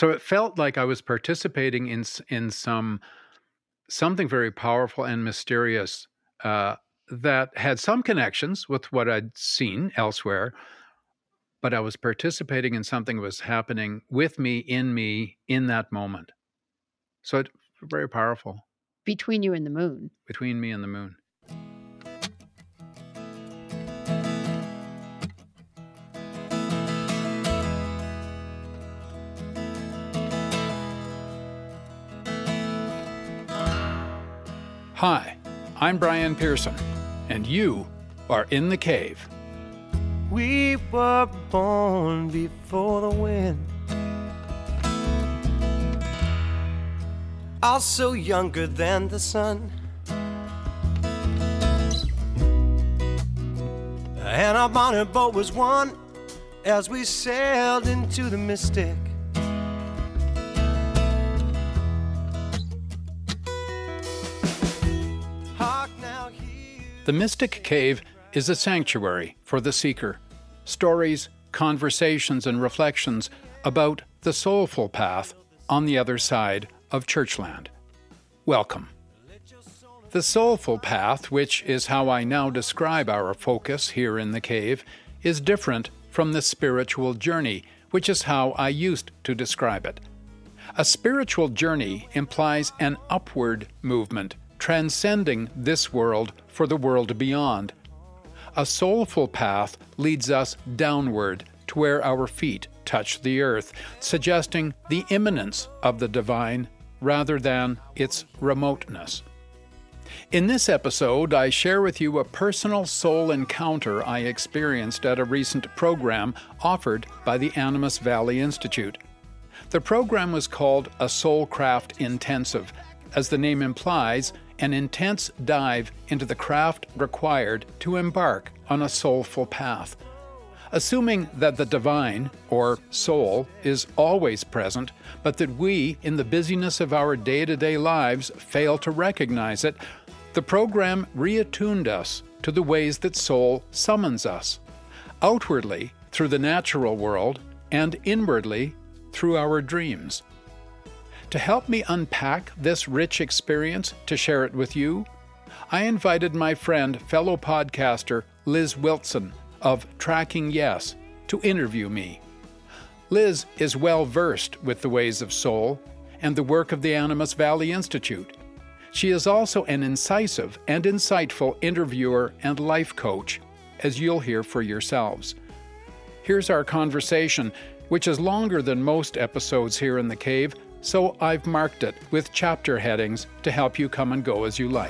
So it felt like I was participating in something very powerful and mysterious that had some connections with what I'd seen elsewhere, but I was participating in something that was happening with me, in that moment. So it's very powerful. Between you and the moon. Between me and the moon. Hi, I'm Brian Pearson, and you are in the cave. We were born before the wind, also younger than the sun, and our bonnet boat was one as we sailed into the mystic. The Mystic Cave is a sanctuary for the seeker. Stories, conversations, and reflections about the soulful path on the other side of Churchland. Welcome. The soulful path, which is how I now describe our focus here in the cave, is different from the spiritual journey, which is how I used to describe it. A spiritual journey implies an upward movement, transcending this world for the world beyond. A soulful path leads us downward to where our feet touch the earth, suggesting the immanence of the divine rather than its remoteness. In this episode, I share with you a personal soul encounter I experienced at a recent program offered by the Animas Valley Institute. The program was called a Soulcraft Intensive. As the name implies, an intense dive into the craft required to embark on a soulful path. Assuming that the divine, or soul, is always present, but that we, in the busyness of our day-to-day lives, fail to recognize it, the program reattuned us to the ways that soul summons us, outwardly through the natural world and inwardly through our dreams. To help me unpack this rich experience to share it with you, I invited my friend, fellow podcaster Liz Wilson of Tracking Yes to interview me. Liz is well versed with the ways of soul and the work of the Animas Valley Institute. She is also an incisive and insightful interviewer and life coach, as you'll hear for yourselves. Here's our conversation, which is longer than most episodes here in the cave, so I've marked it with chapter headings to help you come and go as you like.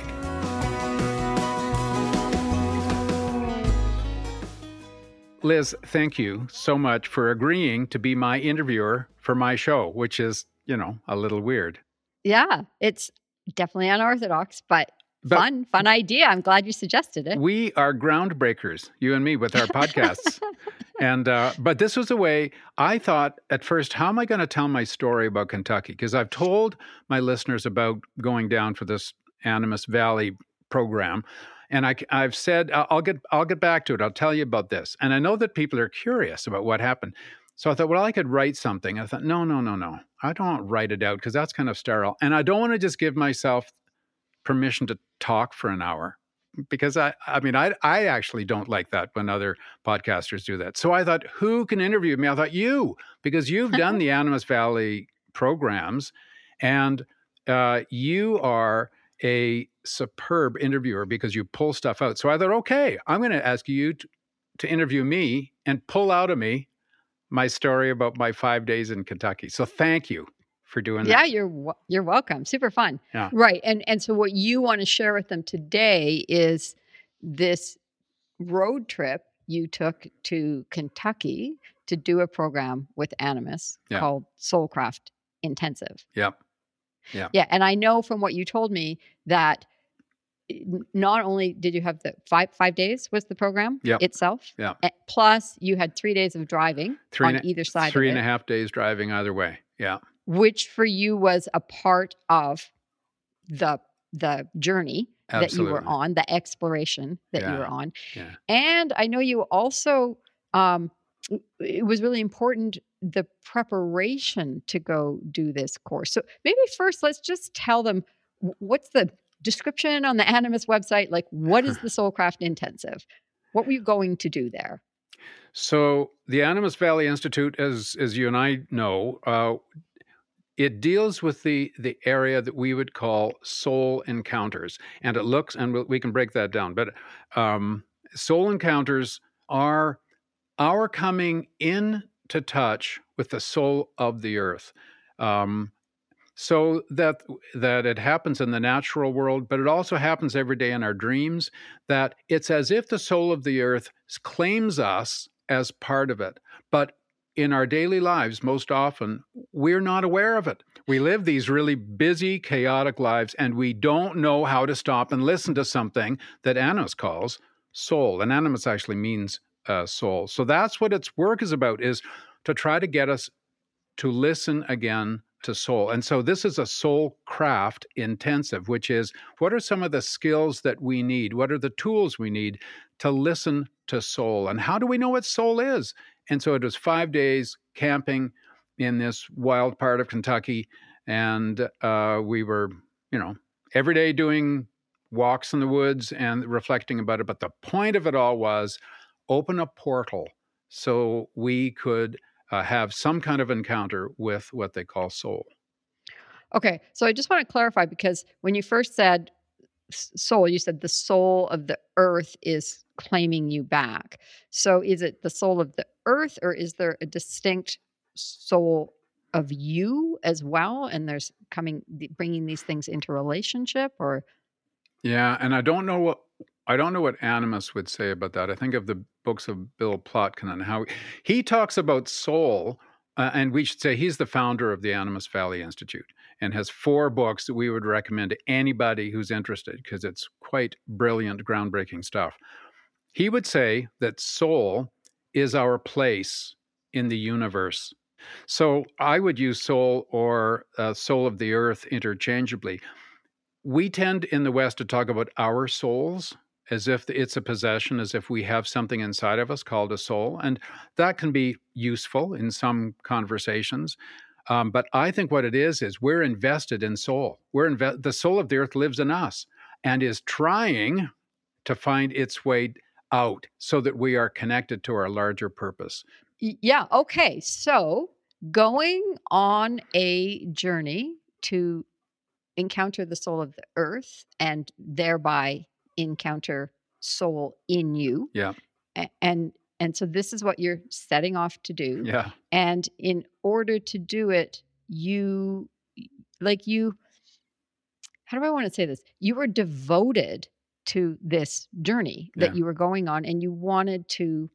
Liz, thank you so much for agreeing to be my interviewer for my show, which is, a little weird. Yeah, it's definitely unorthodox, but fun idea. I'm glad you suggested it. We are groundbreakers, you and me, with our podcasts. And but this was a way I thought at first, how am I going to tell my story about Kentucky? Because I've told my listeners about going down for this Animas Valley program, and I've said I'll get back to it. I'll tell you about this, and I know that people are curious about what happened. So I thought, well, I could write something. I thought, no, I don't want to write it out because that's kind of sterile, and I don't want to just give myself permission to talk for an hour. Because I actually don't like that when other podcasters do that. So I thought, who can interview me? I thought you, because you've done the Animas Valley programs, and you are a superb interviewer because you pull stuff out. So I thought, okay, I'm going to ask you to interview me and pull out of me my story about my 5 days in Kentucky. So thank you for doing that. Yeah, you're welcome. Super fun. Yeah. Right. And so what you want to share with them today is this road trip you took to Kentucky to do a program with Animas called Soulcraft Intensive. Yep. Yeah. And I know from what you told me that not only did you have the 5 days was the program itself, plus you had 3 days of driving on either side of it. 3.5 days driving either way. Yeah. Which for you was a part of the journey that you were on, the exploration that you were on. Yeah. And I know you also, it was really important the preparation to go do this course. So maybe first, let's just tell them what's the description on the Animas website. Like, what is the Soulcraft Intensive? What were you going to do there? So the Animas Valley Institute, as you and I know, it deals with the area that we would call soul encounters. And it looks, and we can break that down, but soul encounters are our coming into touch with the soul of the earth. So that it happens in the natural world, but it also happens every day in our dreams, that it's as if the soul of the earth claims us as part of it. But in our daily lives, most often, we're not aware of it. We live these really busy, chaotic lives, and we don't know how to stop and listen to something that Animas calls soul. And Animas actually means soul. So that's what its work is about, is to try to get us to listen again to soul. And so this is a Soulcraft Intensive, which is, what are some of the skills that we need? What are the tools we need to listen to soul? And how do we know what soul is? And so it was 5 days camping in this wild part of Kentucky. And we were, every day doing walks in the woods and reflecting about it. But the point of it all was open a portal so we could have some kind of encounter with what they call soul. Okay, so I just want to clarify, because when you first said soul, you said the soul of the earth is claiming you back. So is it the soul of the earth, or is there a distinct soul of you as well? And there's bringing these things into relationship, or? Yeah, and I don't know what Animas would say about that. I think of the books of Bill Plotkin and how he talks about soul, and we should say he's the founder of the Animas Valley Institute and has 4 books that we would recommend to anybody who's interested, because it's quite brilliant, groundbreaking stuff. He would say that soul is our place in the universe. So I would use soul or soul of the earth interchangeably. We tend in the West to talk about our souls as if it's a possession, as if we have something inside of us called a soul. And that can be useful in some conversations. But I think what it is we're invested in soul. The soul of the earth lives in us and is trying to find its way out so that we are connected to our larger purpose. Yeah. Okay. So going on a journey to encounter the soul of the earth and thereby encounter soul in you. Yeah. And so this is what you're setting off to do. Yeah. And in order to do it, how do I want to say this? You were devoted to this journey that you were going on, and you wanted to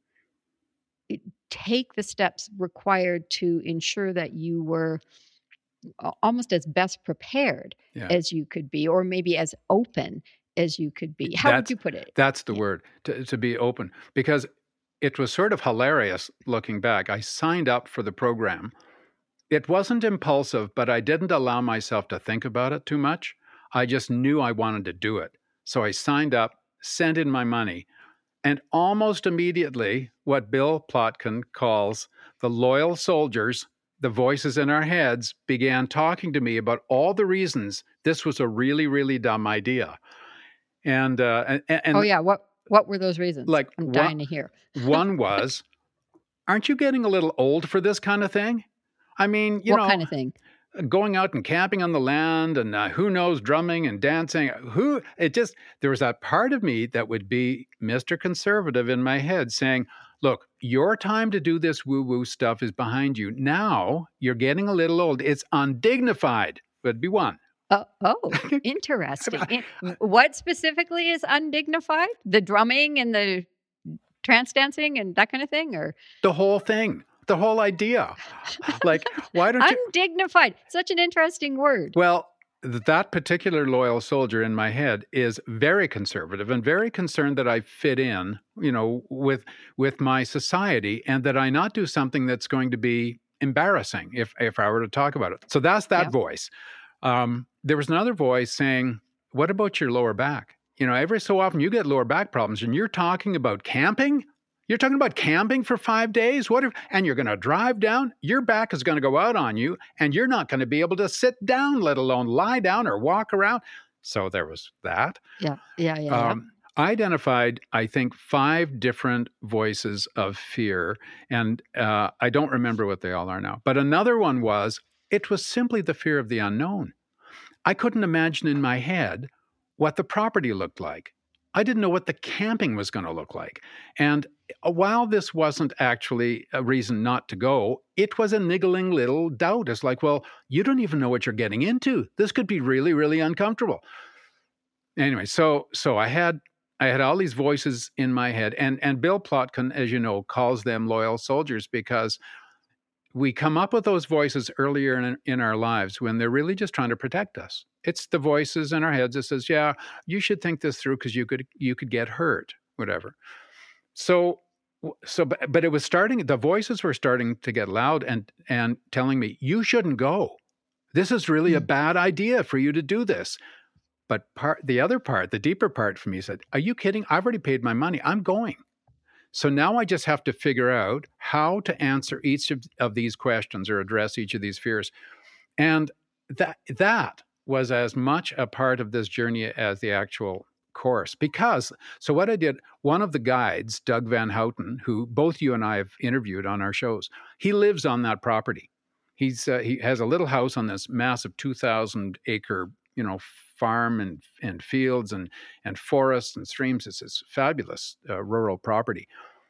take the steps required to ensure that you were almost as best prepared as you could be, or maybe as open as you could be. How would you put it? That's the word, to be open. Because it was sort of hilarious looking back. I signed up for the program. It wasn't impulsive, but I didn't allow myself to think about it too much. I just knew I wanted to do it. So I signed up, sent in my money, and almost immediately, what Bill Plotkin calls the loyal soldiers, the voices in our heads, began talking to me about all the reasons this was a really, really dumb idea. And oh yeah, what were those reasons? Like, I'm dying to hear. One was, aren't you getting a little old for this kind of thing? I mean, what kind of thing? Going out and camping on the land, and who knows, drumming and dancing. There was that part of me that would be Mr. Conservative in my head saying, look, your time to do this woo-woo stuff is behind you. Now you're getting a little old. It's undignified. Would be one. Oh, interesting. What specifically is undignified? The drumming and the trance dancing and that kind of thing, or the whole thing, the whole idea? Like, why don't you? Undignified. Such an interesting word. Well, that particular loyal soldier in my head is very conservative and very concerned that I fit in, with my society, and that I not do something that's going to be embarrassing if I were to talk about it. So that's that voice. There was another voice saying, what about your lower back? Every so often you get lower back problems and you're talking about camping? You're talking about camping for 5 days? And you're going to drive down? Your back is going to go out on you, and you're not going to be able to sit down, let alone lie down or walk around. So there was that. Yeah. I identified, I think, 5 different voices of fear, and I don't remember what they all are now. But another one it was simply the fear of the unknown. I couldn't imagine in my head what the property looked like. I didn't know what the camping was going to look like. And while this wasn't actually a reason not to go, it was a niggling little doubt. It's like, well, you don't even know what you're getting into. This could be really, really uncomfortable. Anyway, so I had all these voices in my head, and Bill Plotkin, as you know, calls them loyal soldiers because we come up with those voices earlier in our lives when they're really just trying to protect us. It's the voices in our heads that says, yeah, you should think this through because you could get hurt, whatever. But it was the voices were starting to get loud and telling me, you shouldn't go. This is really a bad idea for you to do this. But the deeper part for me said, are you kidding? I've already paid my money. I'm going. So now I just have to figure out how to answer each of these questions or address each of these fears. And that was as much a part of this journey as the actual course. So what I did, one of the guides, Doug Van Houten, who both you and I have interviewed on our shows, he lives on that property. He has a little house on this massive 2,000-acre, farm and fields and forests and streams. It's this fabulous rural property.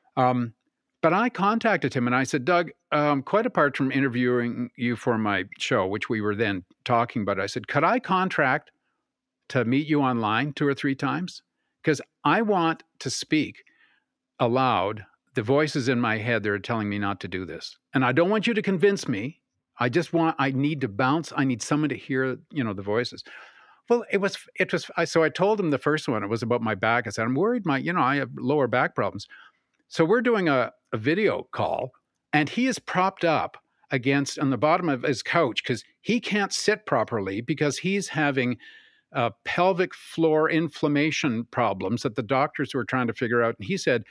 But I contacted him and I said, Doug, quite apart from interviewing you for my show, which we were then talking about, I said, could I contract to meet you online 2 or 3 times? Because I want to speak aloud the voices in my head that are telling me not to do this. And I don't want you to convince me. I need to bounce. I need someone to hear, the voices. Well, so I told him the first one, it was about my back. I said, I'm worried I have lower back problems. So we're doing a video call, and he is propped up on the bottom of his couch because he can't sit properly because he's having pelvic floor inflammation problems that the doctors were trying to figure out. And he said,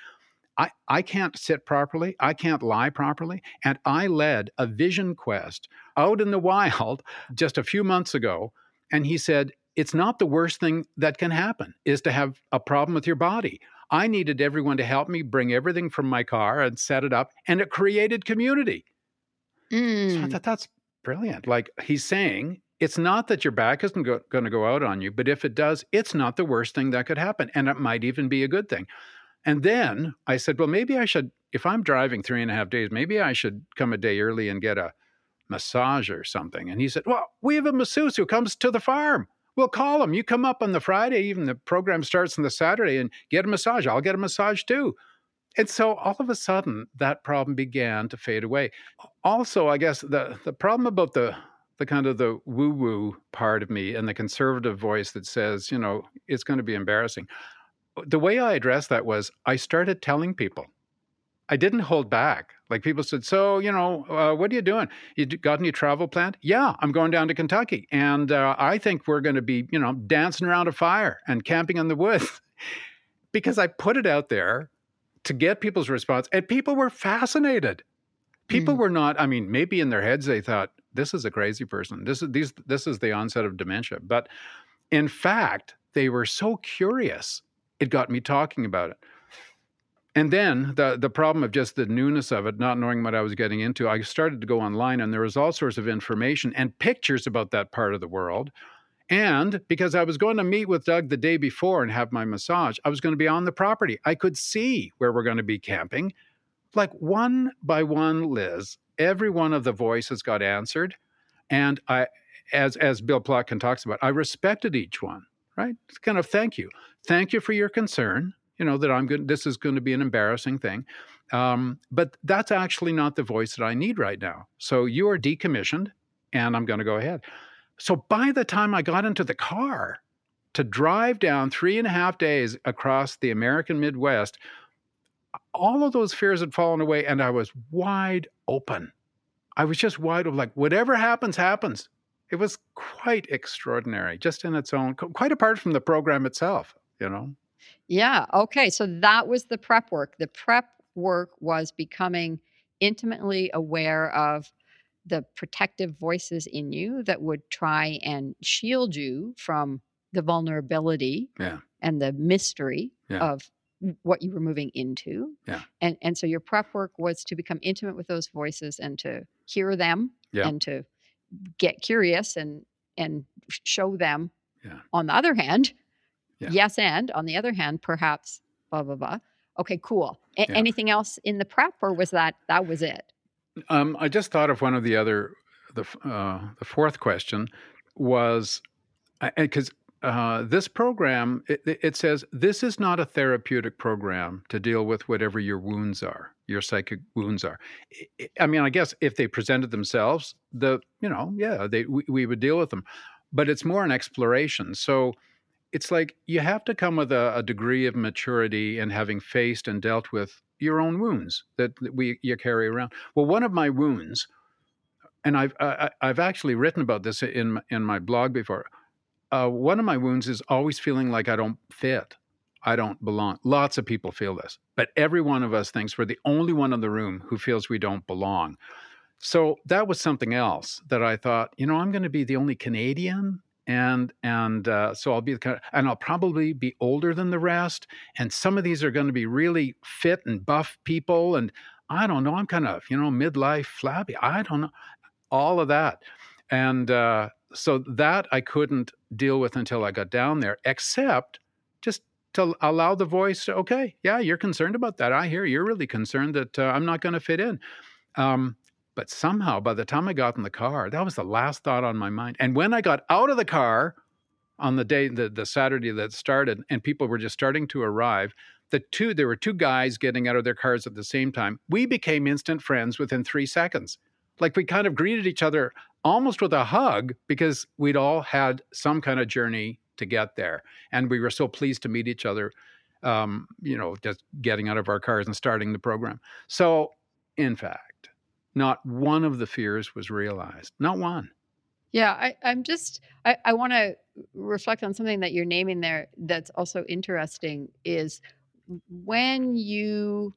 I can't sit properly. I can't lie properly. And I led a vision quest out in the wild just a few months ago. And he said, it's not the worst thing that can happen is to have a problem with your body. I needed everyone to help me bring everything from my car and set it up. And it created community. So I thought that's brilliant. Like he's saying, it's not that your back isn't going to go out on you, but if it does, it's not the worst thing that could happen. And it might even be a good thing. And then I said, well, maybe I should, if I'm driving 3.5 days, maybe I should come a day early and get a massage or something. And he said, well, we have a masseuse who comes to the farm. We'll call him. You come up on the Friday, even the program starts on the Saturday, and get a massage. I'll get a massage too. And so all of a sudden, that problem began to fade away. Also, I guess the problem about the kind of the woo-woo part of me and the conservative voice that says, it's going to be embarrassing. The way I addressed that was I started telling people. I didn't hold back. Like people said, so, what are you doing? You got any travel planned? Yeah, I'm going down to Kentucky. And I think we're going to be, dancing around a fire and camping in the woods. Because I put it out there to get people's response. And people were fascinated. People were not, maybe in their heads they thought, this is a crazy person. This is the onset of dementia. But in fact, they were so curious. It got me talking about it. And then the problem of just the newness of it, not knowing what I was getting into, I started to go online and there was all sorts of information and pictures about that part of the world. And because I was going to meet with Doug the day before and have my massage, I was going to be on the property. I could see where we're going to be camping. Like one by one, Liz, every one of the voices got answered. And I, as Bill Plotkin talks about, I respected each one, right? It's kind of thank you. Thank you for your concern, that this is going to be an embarrassing thing. But that's actually not the voice that I need right now. So you are decommissioned and I'm going to go ahead. So by the time I got into the car to drive down 3.5 days across the American Midwest, all of those fears had fallen away and I was wide open. I was just wide open, like whatever happens, happens. It was quite extraordinary, just in its own, quite apart from the program itself, Yeah. Okay. So that was the prep work. The prep work was becoming intimately aware of the protective voices in you that would try and shield you from the vulnerability and the mystery of what you were moving into. And so your prep work was to become intimate with those voices and to hear them and to get curious and show them. On the other hand, yes, and on the other hand, perhaps blah, blah, blah. Okay, cool. Anything else in the prep, or was that was it? I just thought of one of the other, the fourth question was, because this program, it says, this is not a therapeutic program to deal with whatever your wounds are, your psychic wounds are. I mean, I guess if they presented themselves, we would deal with them. But it's more an exploration. So it's like you have to come with a degree of maturity and having faced and dealt with your own wounds that you carry around. Well, one of my wounds, and I've actually written about this in my blog before. One of my wounds is always feeling like I don't fit, I don't belong. Lots of people feel this, but every one of us thinks we're the only one in the room who feels we don't belong. So that was something else that I thought, I'm going to be the only Canadian. And so I'll be and I'll probably be older than the rest. And some of these are going to be really fit and buff people. And I don't know, I'm kind of, midlife flabby. I don't know, all of that. And so that I couldn't deal with until I got down there, except just to allow the voice, okay, yeah, you're concerned about that. I hear you're really concerned that I'm not going to fit in. But somehow, by the time I got in the car, that was the last thought on my mind. And when I got out of the car on the day, the Saturday that started, and people were just starting to arrive, there were two guys getting out of their cars at the same time. We became instant friends within 3 seconds. Like we kind of greeted each other almost with a hug because we'd all had some kind of journey to get there. And we were so pleased to meet each other, just getting out of our cars and starting the program. So, in fact, not one of the fears was realized. Not one. Yeah, I want to reflect on something that you're naming there that's also interesting is when you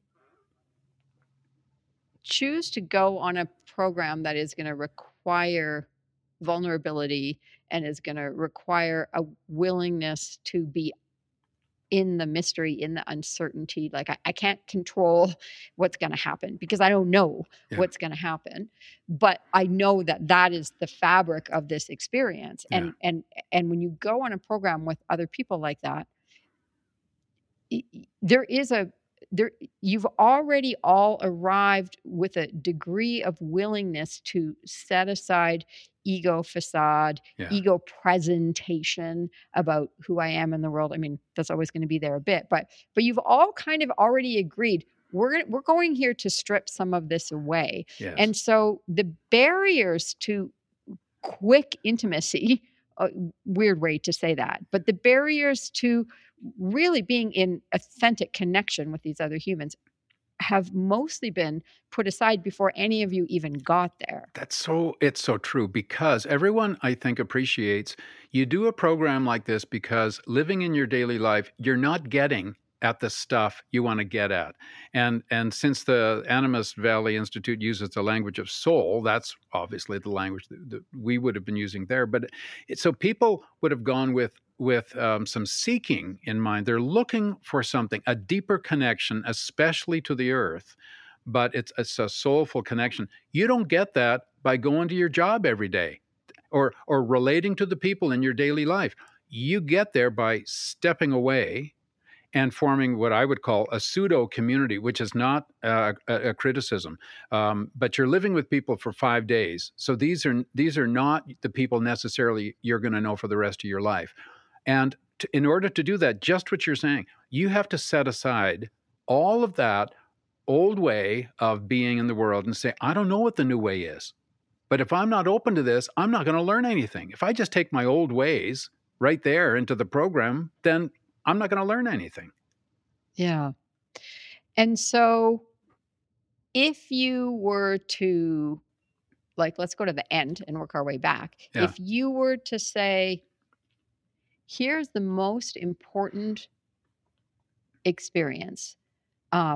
choose to go on a program that is going to require vulnerability and is going to require a willingness to be in the mystery, in the uncertainty. Like I can't control what's going to happen because I don't know what's going to happen, but I know that is the fabric of this experience. And when you go on a program with other people like that, you've already all arrived with a degree of willingness to set aside ego facade, ego presentation about who I am in the world. I mean, that's always going to be there a bit, but you've all kind of already agreed we're going here to strip some of this away. Yes. And so the barriers to quick intimacy, a weird way to say that, but the barriers to really being in authentic connection with these other humans have mostly been put aside before any of you even got there. It's so true, because everyone, I think, appreciates you do a program like this because living in your daily life, you're not getting at the stuff you want to get at. And since the Animas Valley Institute uses the language of soul, that's obviously the language that we would have been using there. But so people would have gone with some seeking in mind. They're looking for something, a deeper connection, especially to the earth, but it's a soulful connection. You don't get that by going to your job every day or relating to the people in your daily life. You get there by stepping away and forming what I would call a pseudo community, which is not a criticism, but you're living with people for 5 days. So these are not the people necessarily you're going to know for the rest of your life. And in order to do that, just what you're saying, you have to set aside all of that old way of being in the world and say, I don't know what the new way is. But if I'm not open to this, I'm not going to learn anything. If I just take my old ways right there into the program, then I'm not going to learn anything. Yeah. And so if you were to, let's go to the end and work our way back. Yeah. If you were to say, here's the most important experience,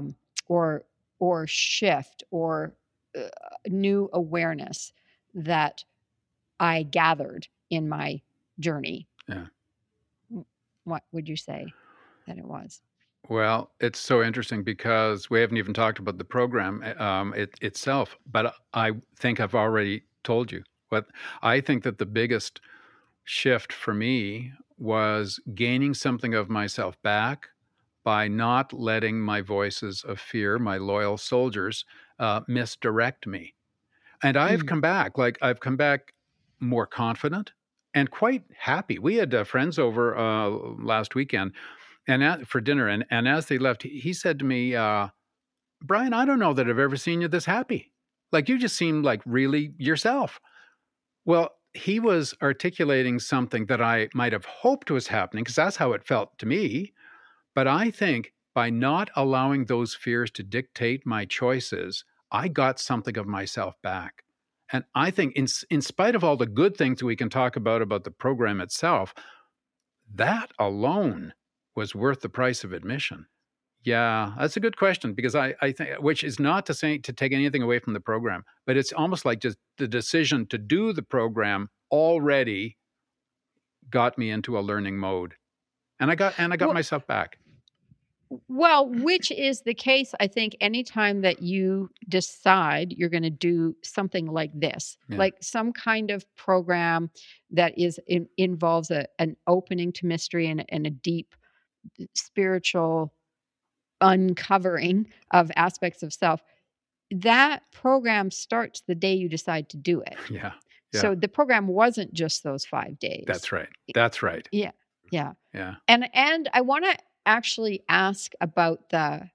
or shift or new awareness that I gathered in my journey? Yeah. What would you say that it was? Well, it's so interesting because we haven't even talked about the program itself, but I think I've already told you what I think that the biggest shift for me was gaining something of myself back by not letting my voices of fear, my loyal soldiers, misdirect me. And I've come back, I've come back more confident and quite happy. We had friends over last weekend for dinner, and as they left, he said to me, Brian, I don't know that I've ever seen you this happy. Like, you just seem like really yourself. Well, he was articulating something that I might have hoped was happening, because that's how it felt to me. But I think by not allowing those fears to dictate my choices, I got something of myself back. And I think in spite of all the good things we can talk about the program itself, that alone was worth the price of admission. Yeah, that's a good question, because I think, which is not to say to take anything away from the program, but it's almost like just the decision to do the program already got me into a learning mode. And I got myself back. Well, which is the case, I think, anytime that you decide you're going to do something like this, like some kind of program that involves an opening to mystery and a deep spiritual uncovering of aspects of self. That program starts the day you decide to do it. Yeah. So the program wasn't just those 5 days. That's right. That's right. Yeah. And I want to actually ask about the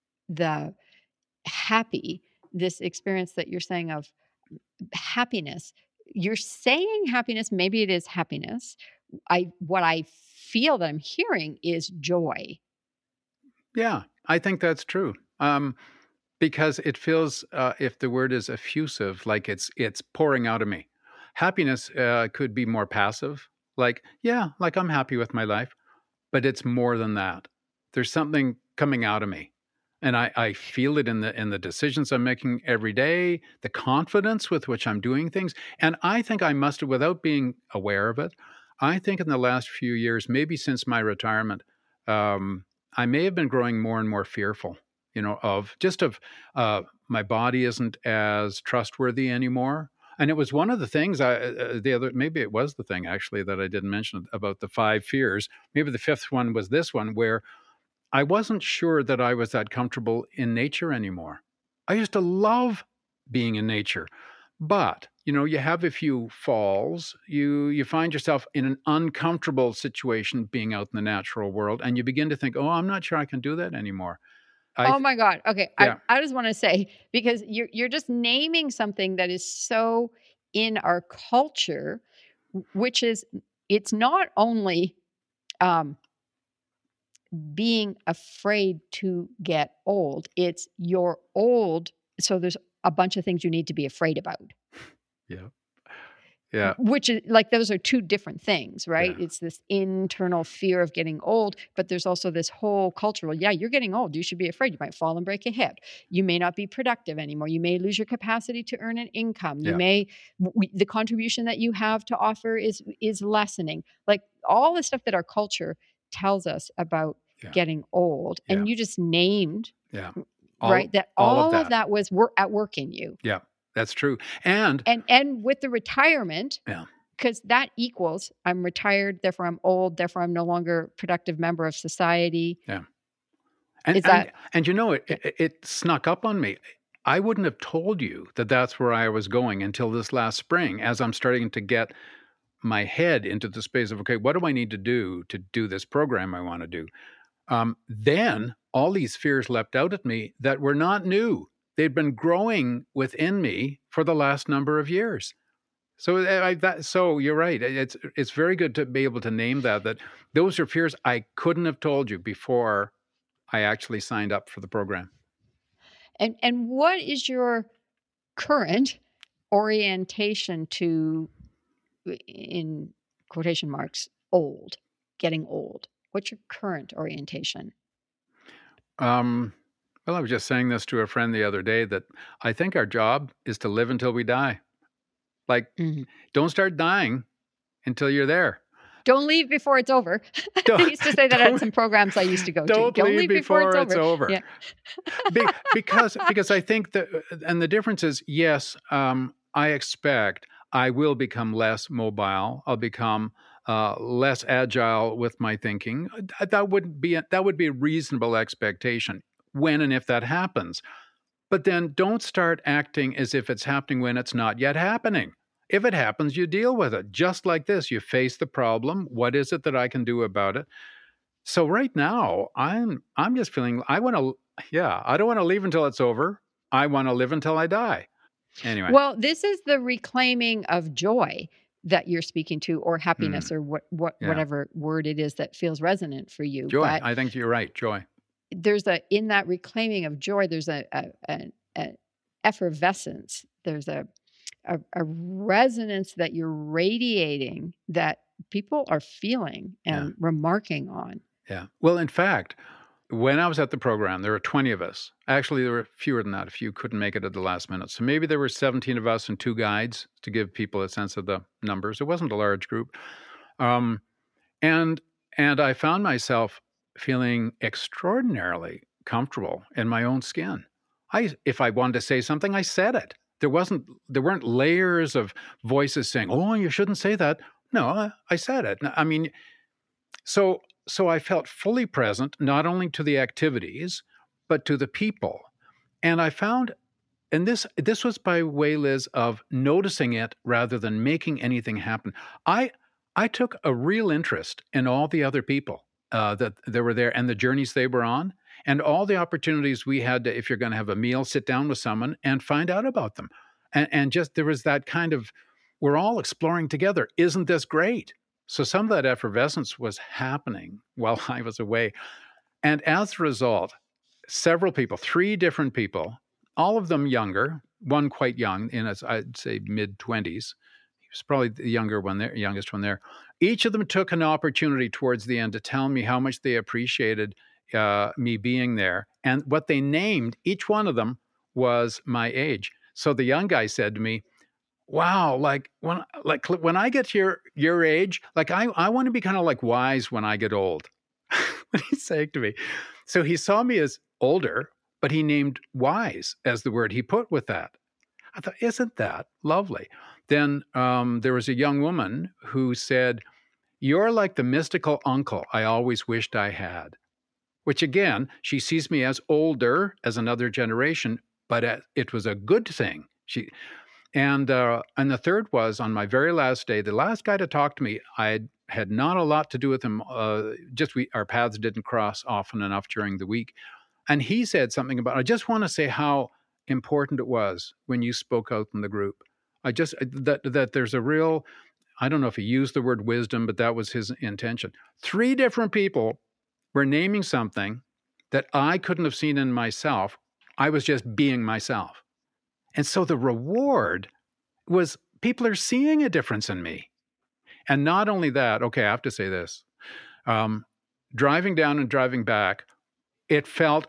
this experience that you're saying of happiness. You're saying happiness, maybe it is happiness. What I feel that I'm hearing is joy. Yeah, I think that's true. Because it feels, if the word is effusive, like it's pouring out of me. Happiness could be more passive, like I'm happy with my life, but it's more than that. There's something coming out of me, and I feel it in the decisions I'm making every day, the confidence with which I'm doing things. And I think I must have, without being aware of it, I think in the last few years, maybe since my retirement, I may have been growing more and more fearful, of my body isn't as trustworthy anymore. And it was one of the things maybe it was the thing actually that I didn't mention about the 5 fears. Maybe the 5th one was this one, where I wasn't sure that I was that comfortable in nature anymore. I used to love being in nature, but you have a few falls, you find yourself in an uncomfortable situation being out in the natural world, and you begin to think, oh, I'm not sure I can do that anymore. Oh my God. Okay. Yeah. I just want to say, because you're just naming something that is so in our culture, which is, it's not only being afraid to get old, it's you're old. So there's a bunch of things you need to be afraid about. Yeah. Which is like, those are 2 different things, right? Yeah. It's this internal fear of getting old, but there's also this whole cultural, you're getting old. You should be afraid. You might fall and break a hip. You may not be productive anymore. You may lose your capacity to earn an income. You may, the contribution that you have to offer is lessening. Like all the stuff that our culture tells us about getting old. And you just named, right? That all of that was at work in you. Yeah. That's true. And with the retirement, because that equals I'm retired, therefore I'm old, therefore I'm no longer a productive member of society. Yeah. And it snuck up on me. I wouldn't have told you that that's where I was going until this last spring, as I'm starting to get my head into the space of, okay, what do I need to do this program I want to do? Then all these fears leapt out at me that were not new. They'd been growing within me for the last number of years. So you're right. It's very good to be able to name that those are fears I couldn't have told you before I actually signed up for the program. And what is your current orientation to, in quotation marks, getting old? What's your current orientation? Well, I was just saying this to a friend the other day that I think our job is to live until we die. Like, don't start dying until you're there. Don't leave before it's over. I used to say that at some programs I used to go to. Don't leave before it's over. Yeah. because I think that, and the difference is, yes, I expect I will become less mobile. I'll become less agile with my thinking. That would be a reasonable expectation when and if that happens. But then don't start acting as if it's happening when it's not yet happening. If it happens, you deal with it. Just like this, you face the problem. What is it that I can do about it? So right now, I'm just feeling I don't want to leave until it's over. I want to live until I die. Anyway. Well, this is the reclaiming of joy that you're speaking to, or happiness, or whatever word it is that feels resonant for you. Joy. But I think you're right. Joy. In that reclaiming of joy, there's an effervescence. There's a resonance that you're radiating that people are feeling and remarking on. Yeah. Well, in fact, when I was at the program, there were 20 of us. Actually, there were fewer than that. A few couldn't make it at the last minute. So maybe there were 17 of us and 2 guides to give people a sense of the numbers. It wasn't a large group. And I found myself feeling extraordinarily comfortable in my own skin. If I wanted to say something, I said it. There weren't layers of voices saying, "Oh, you shouldn't say that." No, I said it. I mean, so I felt fully present, not only to the activities, but to the people. And I found, and this was by way, Liz, of noticing it rather than making anything happen. I took a real interest in all the other people that they were there and the journeys they were on. And all the opportunities we had to, if you're going to have a meal, sit down with someone and find out about them. And just there was that kind of, we're all exploring together. Isn't this great? So some of that effervescence was happening while I was away. And as a result, several people, 3 different people, all of them younger, one quite young, in his, I'd say, mid-20s. He was probably the youngest one there. Each of them took an opportunity towards the end to tell me how much they appreciated me being there. And what they named, each one of them, was my age. So the young guy said to me, "Wow, like when I get to your age, like I want to be kind of like Wise when I get old." What he's saying to me. So he saw me as older, but he named Wise as the word he put with that. I thought, isn't that lovely? Then there was a young woman who said, "You're like the mystical uncle I always wished I had." Which again, she sees me as older, as another generation, but it was a good thing. And the third was on my very last day, the last guy to talk to me, I had not a lot to do with him. Our paths didn't cross often enough during the week. And he said something about, I just want to say how important it was when you spoke out in the group. That there's a real, I don't know if he used the word wisdom, but that was his intention. 3 different people were naming something that I couldn't have seen in myself. I was just being myself. And so the reward was people are seeing a difference in me. And not only that, okay, I have to say this. Driving down and driving back, it felt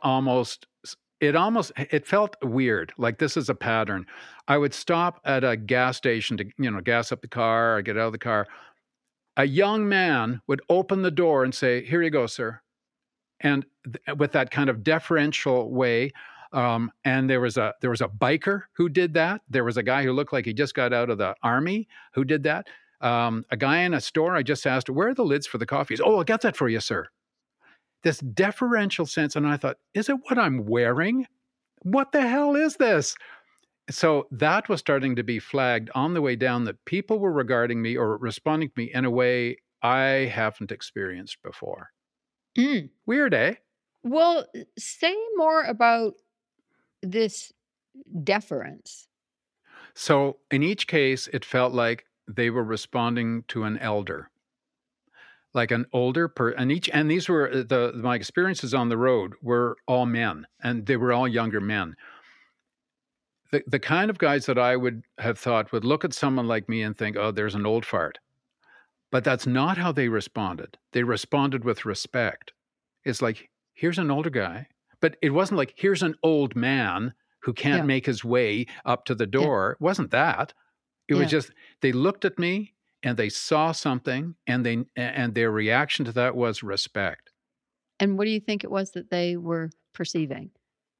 weird. Like this is a pattern. I would stop at a gas station to, gas up the car or get out of the car. A young man would open the door and say, "Here you go, sir." And with that kind of deferential way, and there was a biker who did that. There was a guy who looked like he just got out of the army who did that. A guy in a store, I just asked, "Where are the lids for the coffees?" "Oh, I'll get that for you, sir." This deferential sense, and I thought, is it what I'm wearing? What the hell is this? So that was starting to be flagged on the way down, that people were regarding me or responding to me in a way I haven't experienced before. Weird, eh? Well, say more about this deference. So in each case, it felt like they were responding to an elder, like an older person. And these were my experiences on the road were all men, and they were all younger men. The kind of guys that I would have thought would look at someone like me and think, "Oh, there's an old fart." But that's not how they responded. They responded with respect. It's like, here's an older guy, But it wasn't like, here's an old man who can't make his way up to the door. It wasn't that. It was just, they looked at me and they saw something, and their reaction to that was respect. And what do you think it was that they were perceiving?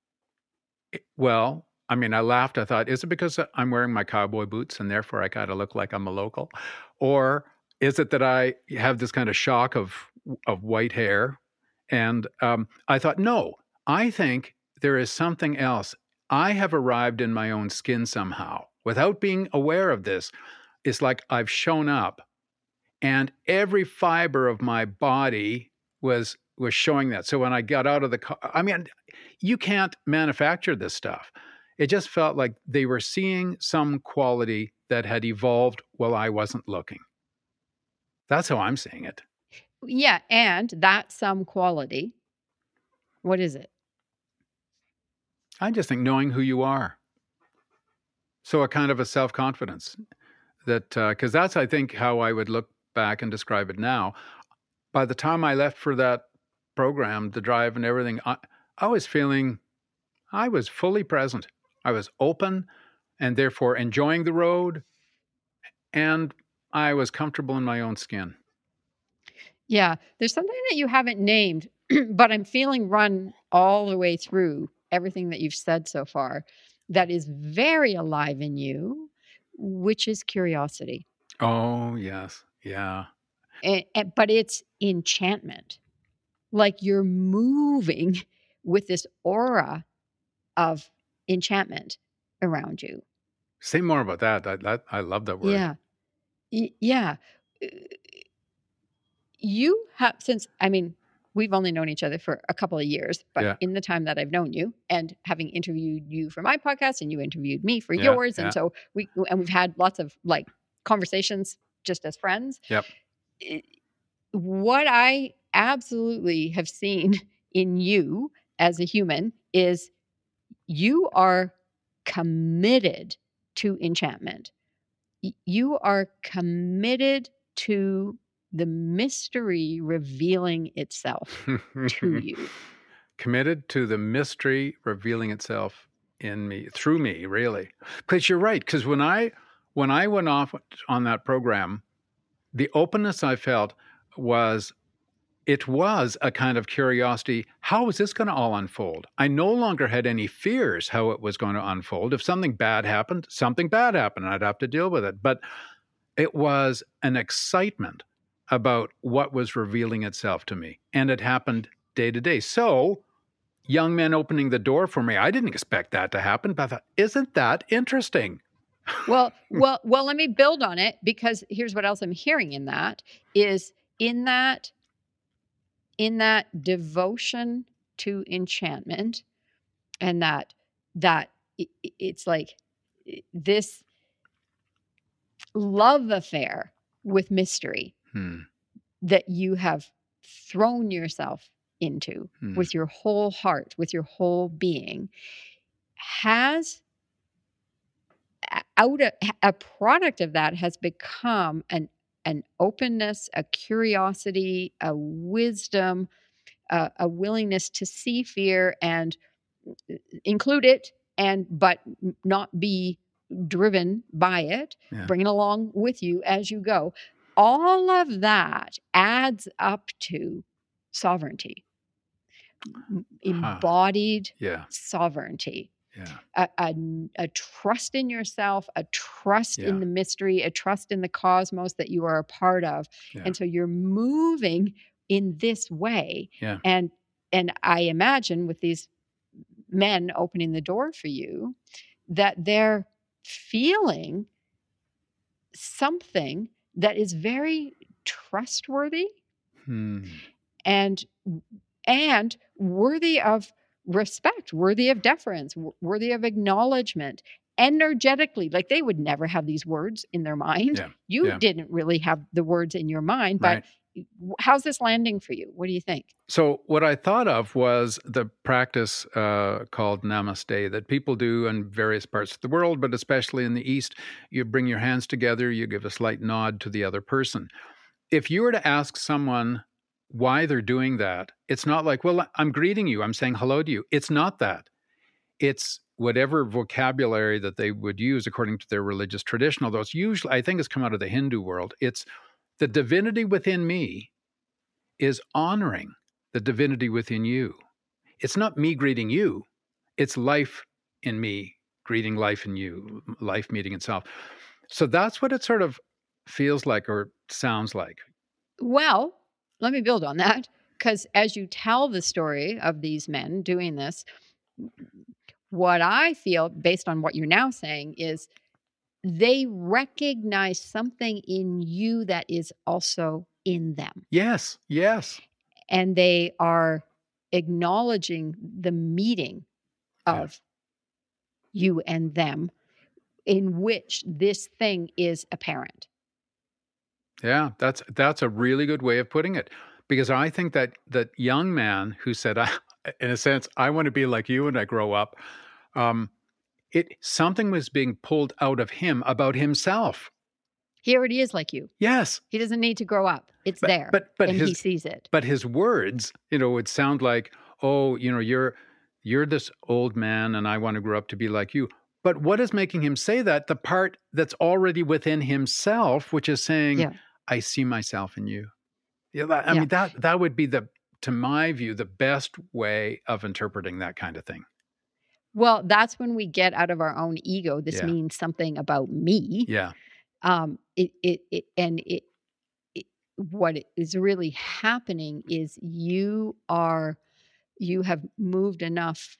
Well, I mean, I laughed. I thought, is it because I'm wearing my cowboy boots and therefore I kind of look like I'm a local? Or is it that I have this kind of shock of white hair? And I thought, no, I think there is something else. I have arrived in my own skin somehow without being aware of this. It's like I've shown up, and every fiber of my body was showing that. So when I got out of the car, I mean, you can't manufacture this stuff. It just felt like they were seeing some quality that had evolved while I wasn't looking. That's how I'm seeing it. Yeah, and that some quality, what is it? I just think knowing who you are. So a kind of a self-confidence that, because that's, I think, how I would look back and describe it now. By the time I left for that program, the drive and everything, I was feeling, I was fully present. I was open and therefore enjoying the road, and I was comfortable in my own skin. Yeah, there's something that you haven't named, but I'm feeling run all the way through everything that you've said so far that is very alive in you, which is curiosity. Oh, yes. Yeah. But it's enchantment. Like you're moving with this aura of enchantment around you. Say more about that. I love that word. Yeah. Yeah. You have, since, I mean, we've only known each other for a couple of years, but in the time that I've known you and having interviewed you for my podcast and you interviewed me for yours. And so we've had lots of like conversations just as friends. Yep. What I absolutely have seen in you as a human is you are committed to enchantment. You are committed to the mystery revealing itself to you. Committed to the mystery revealing itself in me, through me, really. Because you're right. Because when I went off on that program, the openness I felt was a kind of curiosity. How is this going to all unfold? I no longer had any fears how it was going to unfold. If something bad happened, I'd have to deal with it. But it was an excitement about what was revealing itself to me. And it happened day to day. So young men opening the door for me, I didn't expect that to happen, but I thought, isn't that interesting? Well, let me build on it, because here's what else I'm hearing in that is in that devotion to enchantment, and that it's like this love affair with mystery that you have thrown yourself into with your whole heart, with your whole being, has a product of that has become an openness, a curiosity, a wisdom, a willingness to see fear and include it, but not be driven by it, bring it along with you as you go. All of that adds up to sovereignty, embodied sovereignty. Yeah. A trust in yourself, a trust in the mystery, a trust in the cosmos that you are a part of. Yeah. And so you're moving in this way. Yeah. And I imagine with these men opening the door for you, that they're feeling something that is very trustworthy and worthy of respect, worthy of deference, worthy of acknowledgement, energetically. Like they would never have these words in their mind. Yeah. You didn't really have the words in your mind, but how's this landing for you? What do you think? So what I thought of was the practice called Namaste that people do in various parts of the world, but especially in the East. You bring your hands together, you give a slight nod to the other person. If you were to ask someone why they're doing that. It's not like, well, I'm greeting you, I'm saying hello to you. It's not that. It's whatever vocabulary that they would use according to their religious tradition, although it's usually, I think it's come out of the Hindu world. It's the divinity within me is honoring the divinity within you. It's not me greeting you. It's life in me greeting life in you, life meeting itself. So that's what it sort of feels like or sounds like. Well, let me build on that, because as you tell the story of these men doing this, what I feel, based on what you're now saying, is they recognize something in you that is also in them. Yes, yes. And they are acknowledging the meeting of you and them in which this thing is apparent. Yeah, that's a really good way of putting it. Because I think that young man who said, in a sense, I want to be like you when I grow up, something was being pulled out of him about himself. He already is like you. Yes. He doesn't need to grow up. It's there. And he sees it. But his words, would sound like, oh, you're this old man and I want to grow up to be like you. But what is making him say that? The part that's already within himself, which is saying, I see myself in you. I mean, that would be to my view, the best way of interpreting that kind of thing. Well, that's when we get out of our own ego. This means something about me. Yeah. What is really happening is you have moved enough,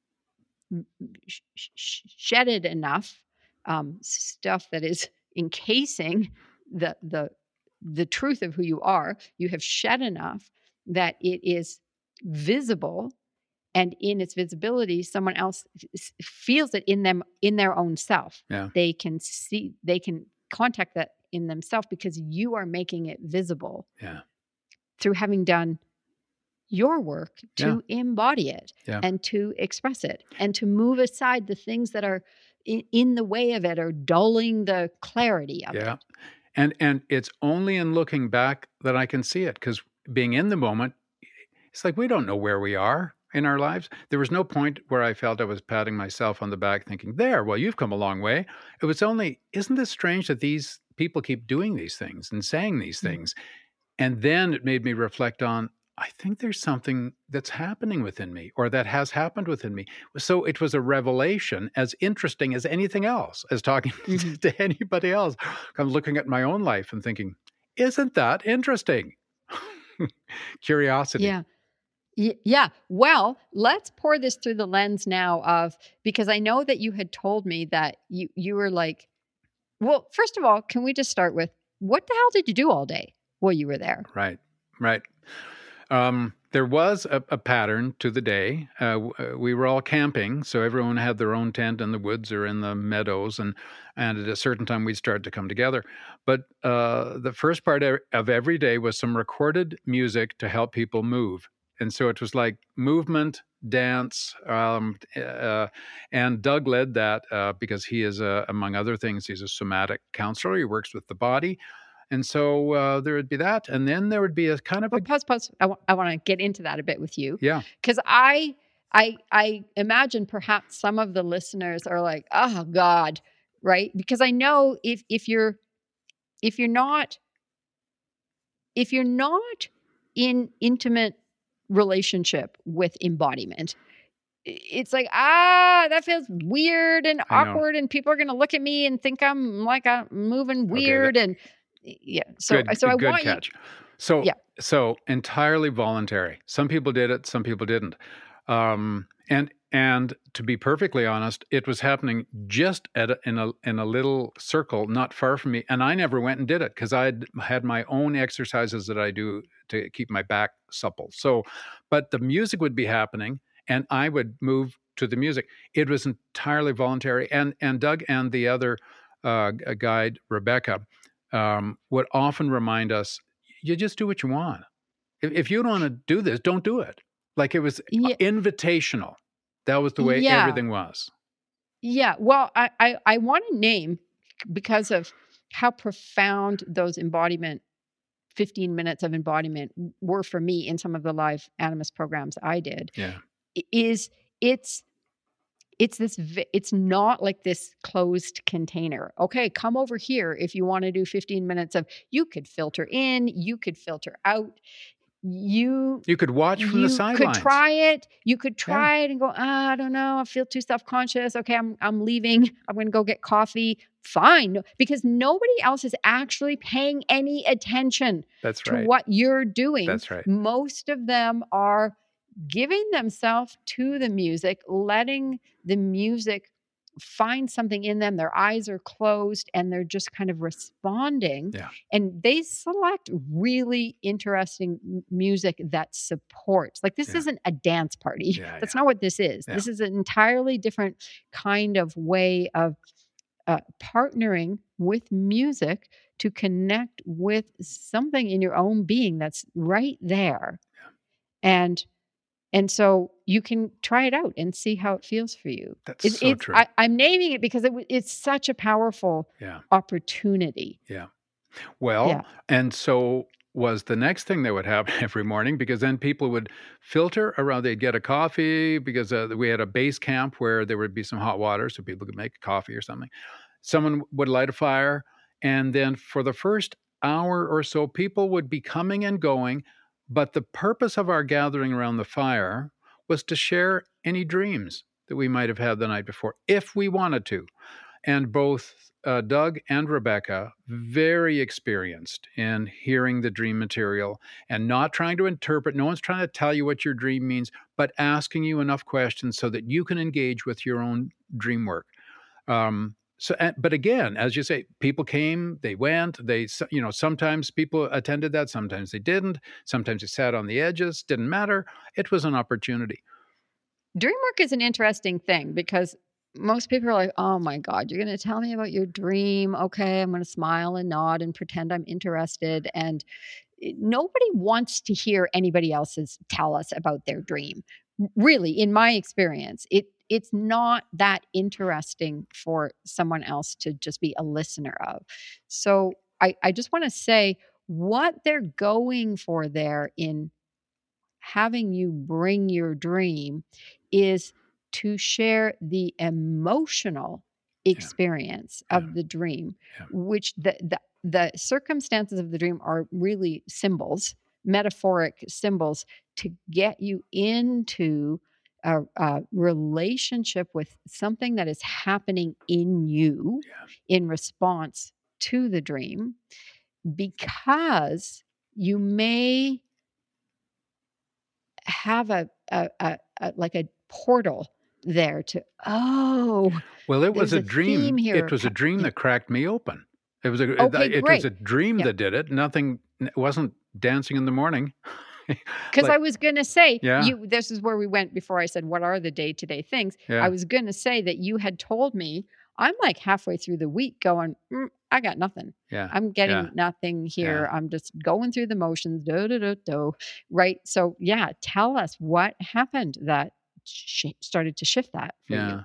shedded enough stuff that is encasing the truth of who you are. You have shed enough that it is visible, and in its visibility, someone else feels it in them, in their own self. Yeah. They can contact that in themselves because you are making it visible through having done your work to embody it and to express it and to move aside the things that are in the way of it or dulling the clarity of it. And it's only in looking back that I can see it, because being in the moment, it's like we don't know where we are in our lives. There was no point where I felt I was patting myself on the back thinking, well, you've come a long way. It was only, isn't this strange that these people keep doing these things and saying these things? And then it made me reflect on, I think there's something that's happening within me, or that has happened within me. So it was a revelation as interesting as anything else, as talking to anybody else. I'm looking at my own life and thinking, isn't that interesting? Curiosity. Yeah. Well, let's pour this through the lens now of, because I know that you had told me that you were like, well, first of all, can we just start with, what the hell did you do all day while you were there? Right. There was a pattern to the day. We were all camping, so everyone had their own tent in the woods or in the meadows, and at a certain time we'd start to come together. But the first part of every day was some recorded music to help people move. And so it was like movement, dance, and Doug led that because he is, among other things, he's a somatic counselor. He works with the body. And so there would be that. And then there would be a kind of... Pause. I want to get into that a bit with you. Yeah. Because I imagine perhaps some of the listeners are like, oh, God, right? Because I know if you're not in intimate relationship with embodiment, it's like, that feels weird and awkward, and people are going to look at me and think I'm like I'm moving weird. And so I want catch. you. So entirely voluntary. Some people did it, some people didn't. And to be perfectly honest, it was happening just in a little circle not far from me, and I never went and did it because I had my own exercises that I do to keep my back supple. So, but the music would be happening, and I would move to the music. It was entirely voluntary, and Doug and the other guide, Rebecca, would often remind us, you just do what you want. If you don't want to do this, don't do it. Like it was invitational. That was the way everything was. Yeah. Well, I want to name, because of how profound those embodiment 15 minutes of embodiment were for me in some of the live Animas programs I did, is it's not like this closed container. Okay, come over here if you want to do 15 minutes of, you could filter in, you could filter out. You could watch from the sidelines. You could try it. You could try it and go, I don't know, I feel too self-conscious. Okay, I'm leaving. I'm going to go get coffee. Fine, because nobody else is actually paying any attention to what you're doing. That's right. Most of them are giving themselves to the music, letting the music find something in them. Their eyes are closed and they're just kind of responding. And they select really interesting music that supports. Like, this isn't a dance party. That's not what this is. This is an entirely different kind of way of partnering with music to connect with something in your own being that's right there. And so you can try it out and see how it feels for you. That's so true. I'm naming it because it's such a powerful opportunity. Well, and so was the next thing that would happen every morning, because then people would filter around. They'd get a coffee because we had a base camp where there would be some hot water so people could make a coffee or something. Someone would light a fire. And then for the first hour or so, people would be coming and going. But the purpose of our gathering around the fire was to share any dreams that we might have had the night before, if we wanted to. And both Doug and Rebecca, very experienced in hearing the dream material and not trying to interpret. No one's trying to tell you what your dream means, but asking you enough questions so that you can engage with your own dream work. But again, as you say, people came, they went, sometimes people attended that, sometimes they didn't, sometimes they sat on the edges, didn't matter. It was an opportunity. Dream work is an interesting thing because most people are like, oh my God, you're going to tell me about your dream. Okay, I'm going to smile and nod and pretend I'm interested. And nobody wants to hear anybody else's tell us about their dream. Really, in my experience, it's not that interesting for someone else to just be a listener of. So I just want to say what they're going for there in having you bring your dream is to share the emotional experience of the dream, which the circumstances of the dream are really symbols, metaphoric symbols, to get you into a relationship with something that is happening in you in response to the dream, because you may have a portal there to, well, it was a dream. It was a dream that cracked me open. It was a dream that did it. It wasn't dancing in the morning. Because I was going to say, this is where we went before I said, what are the day-to-day things? I was going to say that you had told me, I'm like halfway through the week going, I got nothing. I'm getting nothing here. I'm just going through the motions, right? So tell us what happened that started to shift that for you.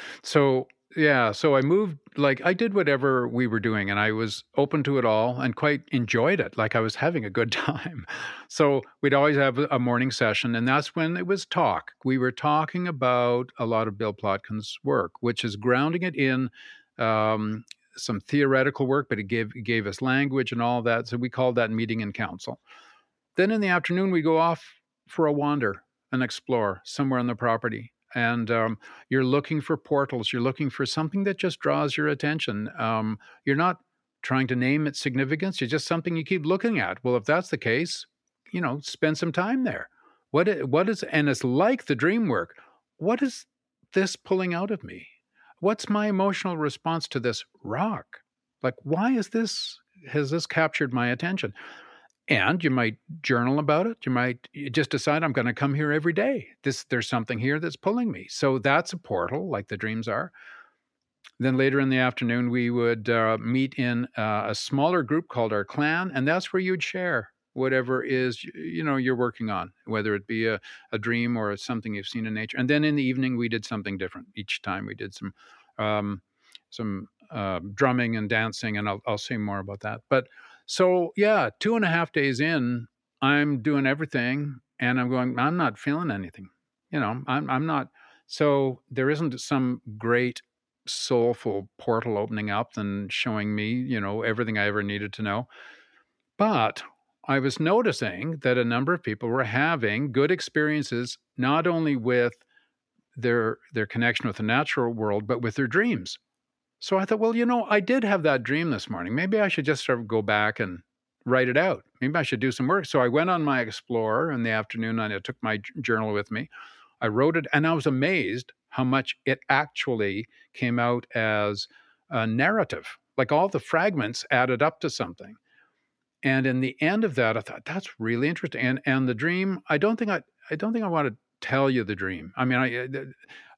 So I moved, I did whatever we were doing, and I was open to it all and quite enjoyed it. I was having a good time. So we'd always have a morning session, and that's when it was talk. We were talking about a lot of Bill Plotkin's work, which is grounding it in some theoretical work, but it gave us language and all that. So we called that meeting and council. Then in the afternoon, we go off for a wander and explore somewhere on the property. And you're looking for portals. You're looking for something that just draws your attention. You're not trying to name its significance. It's just something you keep looking at. Well, if that's the case, spend some time there. What is, and it's like the dream work. What is this pulling out of me? What's my emotional response to this rock? Why has this captured my attention? And you might journal about it. You might just decide, I'm going to come here every day. There's something here that's pulling me. So that's a portal, like the dreams are. Then later in the afternoon, we would meet in a smaller group called our clan, and that's where you'd share whatever is you're working on, whether it be a dream or something you've seen in nature. And then in the evening, we did something different. Each time we did some drumming and dancing, and I'll say more about that. But So yeah, 2.5 days in, I'm doing everything and I'm going, I'm not feeling anything. I'm not. So there isn't some great soulful portal opening up and showing me, everything I ever needed to know. But I was noticing that a number of people were having good experiences, not only with their connection with the natural world, but with their dreams. So I thought, well, I did have that dream this morning. Maybe I should just sort of go back and write it out. Maybe I should do some work. So I went on my Explorer in the afternoon and I took my journal with me. I wrote it and I was amazed how much it actually came out as a narrative. Like all the fragments added up to something. And in the end of that, I thought, that's really interesting. And the dream, I don't think I want to tell you the dream. I mean,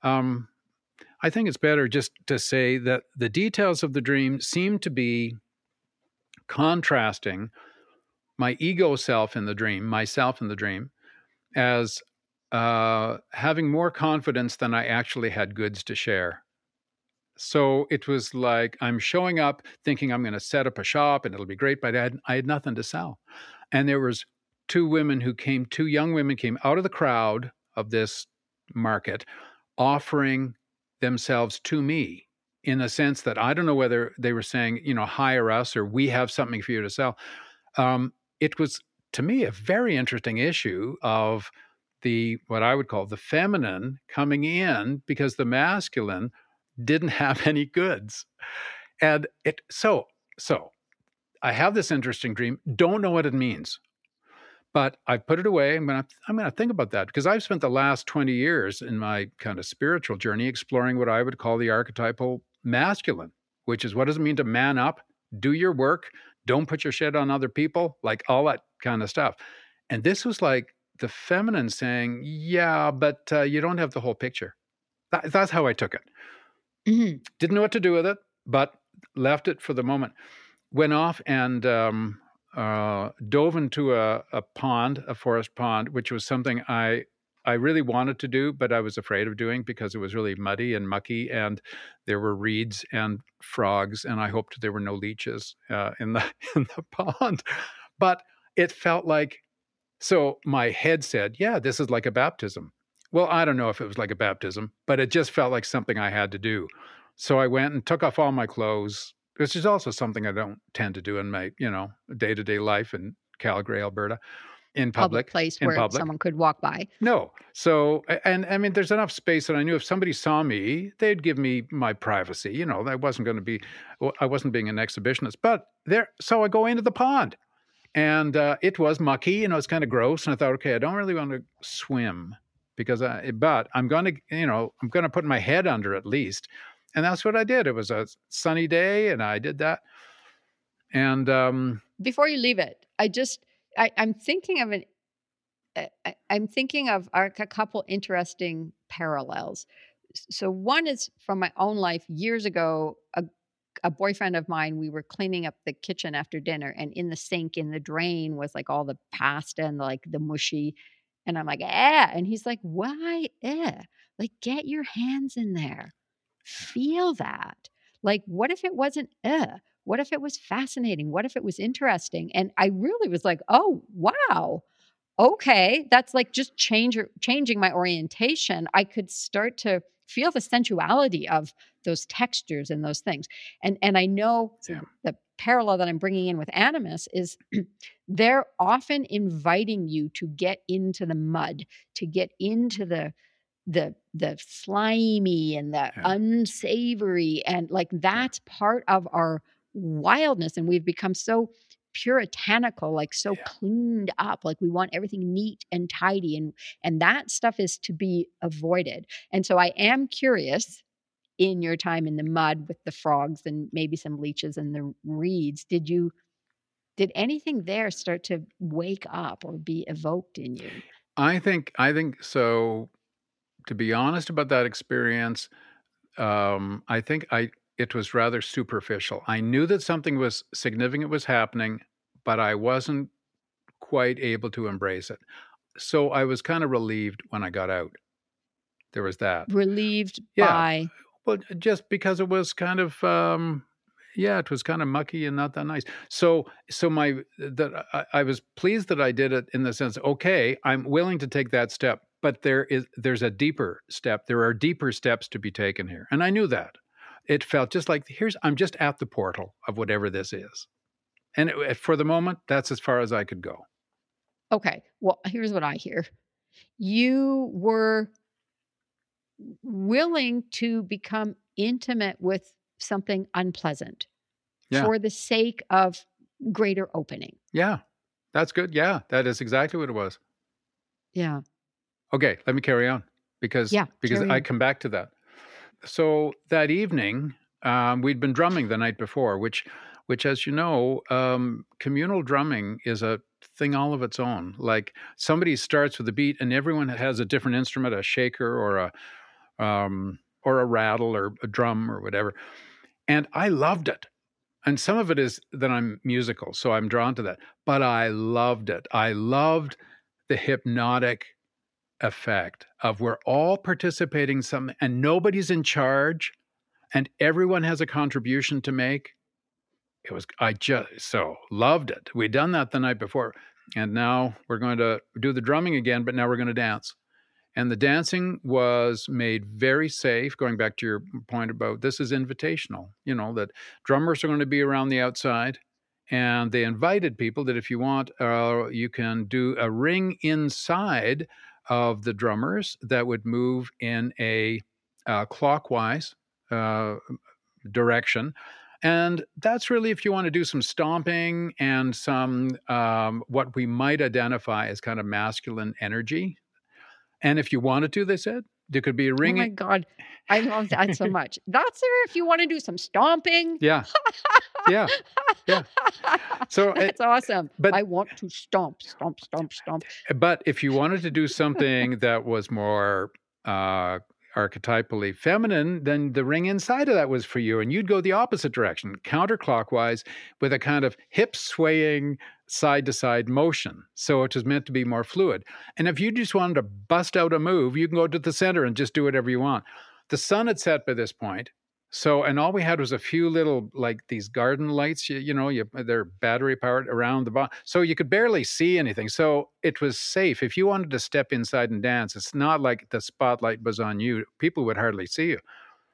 I think it's better just to say that the details of the dream seem to be contrasting my ego self in the dream, myself in the dream, as having more confidence than I actually had goods to share. So it was like I'm showing up thinking I'm going to set up a shop and it'll be great, but I had nothing to sell. And there was two young women came out of the crowd of this market offering themselves to me in a sense that I don't know whether they were saying, hire us or we have something for you to sell. It was, to me, a very interesting issue of what I would call the feminine coming in because the masculine didn't have any goods. And so I have this interesting dream, don't know what it means. But I put it away. I'm going to think about that because I've spent the last 20 years in my kind of spiritual journey exploring what I would call the archetypal masculine, which is what does it mean to man up, do your work, don't put your shit on other people, like all that kind of stuff. And this was like the feminine saying, yeah, but you don't have the whole picture. That's how I took it. Mm-hmm. Didn't know what to do with it, but left it for the moment. Went off and dove into a forest pond, which was something I really wanted to do, but I was afraid of doing because it was really muddy and mucky, and there were reeds and frogs, and I hoped there were no leeches in the pond. But it felt like, so my head said, yeah, this is like a baptism. Well, I don't know if it was like a baptism, but it just felt like something I had to do. So I went and took off all my clothes, which is also something I don't tend to do in my, day-to-day life in Calgary, Alberta, in public place where someone could walk by. No. So, and I mean, there's enough space that I knew if somebody saw me, they'd give me my privacy. I wasn't being an exhibitionist, but so I go into the pond and it was mucky, it's kind of gross. And I thought, okay, I don't really want to swim but I'm going to put my head under at least. And that's what I did. It was a sunny day, and I did that. And before you leave it, I'm thinking of a couple interesting parallels. So one is from my own life. Years ago, a boyfriend of mine, we were cleaning up the kitchen after dinner, and in the sink, in the drain, was like all the pasta and like the mushy. And I'm like, and he's like, why? Like, get your hands in there. Feel that. Like, what if it wasn't what if it was fascinating? What if it was interesting? And I really was like, oh wow, okay, that's like just changing my orientation. I could start to feel the sensuality of those textures and those things. And I know the parallel that I'm bringing in with Animus is they're often inviting you to get into the mud, to get into the slimy and the unsavory, and like that's part of our wildness. And we've become so puritanical, like so cleaned up, like we want everything neat and tidy, and that stuff is to be avoided. And so I am curious, in your time in the mud with the frogs and maybe some leeches and the reeds, did anything there start to wake up or be evoked in you? I think so. To be honest about that experience, I think it was rather superficial. I knew that something was significant was happening, but I wasn't quite able to embrace it. So I was kind of relieved when I got out. There was that. Relieved by? Well, just because it was kind of, Yeah, it was kind of mucky and not that nice. So I was pleased that I did it in the sense, okay, I'm willing to take that step, but there's a deeper step. There are deeper steps to be taken here. And I knew that. It felt just like, I'm just at the portal of whatever this is. And for the moment, that's as far as I could go. Okay. Well, here's what I hear. You were willing to become intimate with something unpleasant for the sake of greater opening. Yeah, that's good. Yeah, that is exactly what it was. Yeah. Okay, let me carry on because I come back to that. So that evening, we'd been drumming the night before, which, as you know, communal drumming is a thing all of its own. Like somebody starts with a beat, and everyone has a different instrument, a shaker or a rattle or a drum or whatever. And I loved it. And some of it is that I'm musical, so I'm drawn to that. But I loved it. I loved the hypnotic effect of we're all participating in something and nobody's in charge and everyone has a contribution to make. I just so loved it. We'd done that the night before, and now we're going to do the drumming again, but now we're going to dance. And the dancing was made very safe, going back to your point about this is invitational, that drummers are going to be around the outside. And they invited people that if you want, you can do a ring inside of the drummers that would move in a clockwise direction. And that's really if you want to do some stomping and some what we might identify as kind of masculine energy. And if you wanted to, they said, there could be a ring. Oh my God. I love that so much. That's if you want to do some stomping. Yeah. Yeah. Yeah. So that's awesome. But I want to stomp. But if you wanted to do something that was more archetypally feminine, then the ring inside of that was for you. And you'd go the opposite direction, counterclockwise, with a kind of hip swaying side-to-side motion. So it was meant to be more fluid. And if you just wanted to bust out a move, you can go to the center and just do whatever you want. The sun had set by this point. So, and all we had was a few little, like these garden lights, they're battery powered around the bottom. So you could barely see anything. So it was safe. If you wanted to step inside and dance, it's not like the spotlight was on you. People would hardly see you.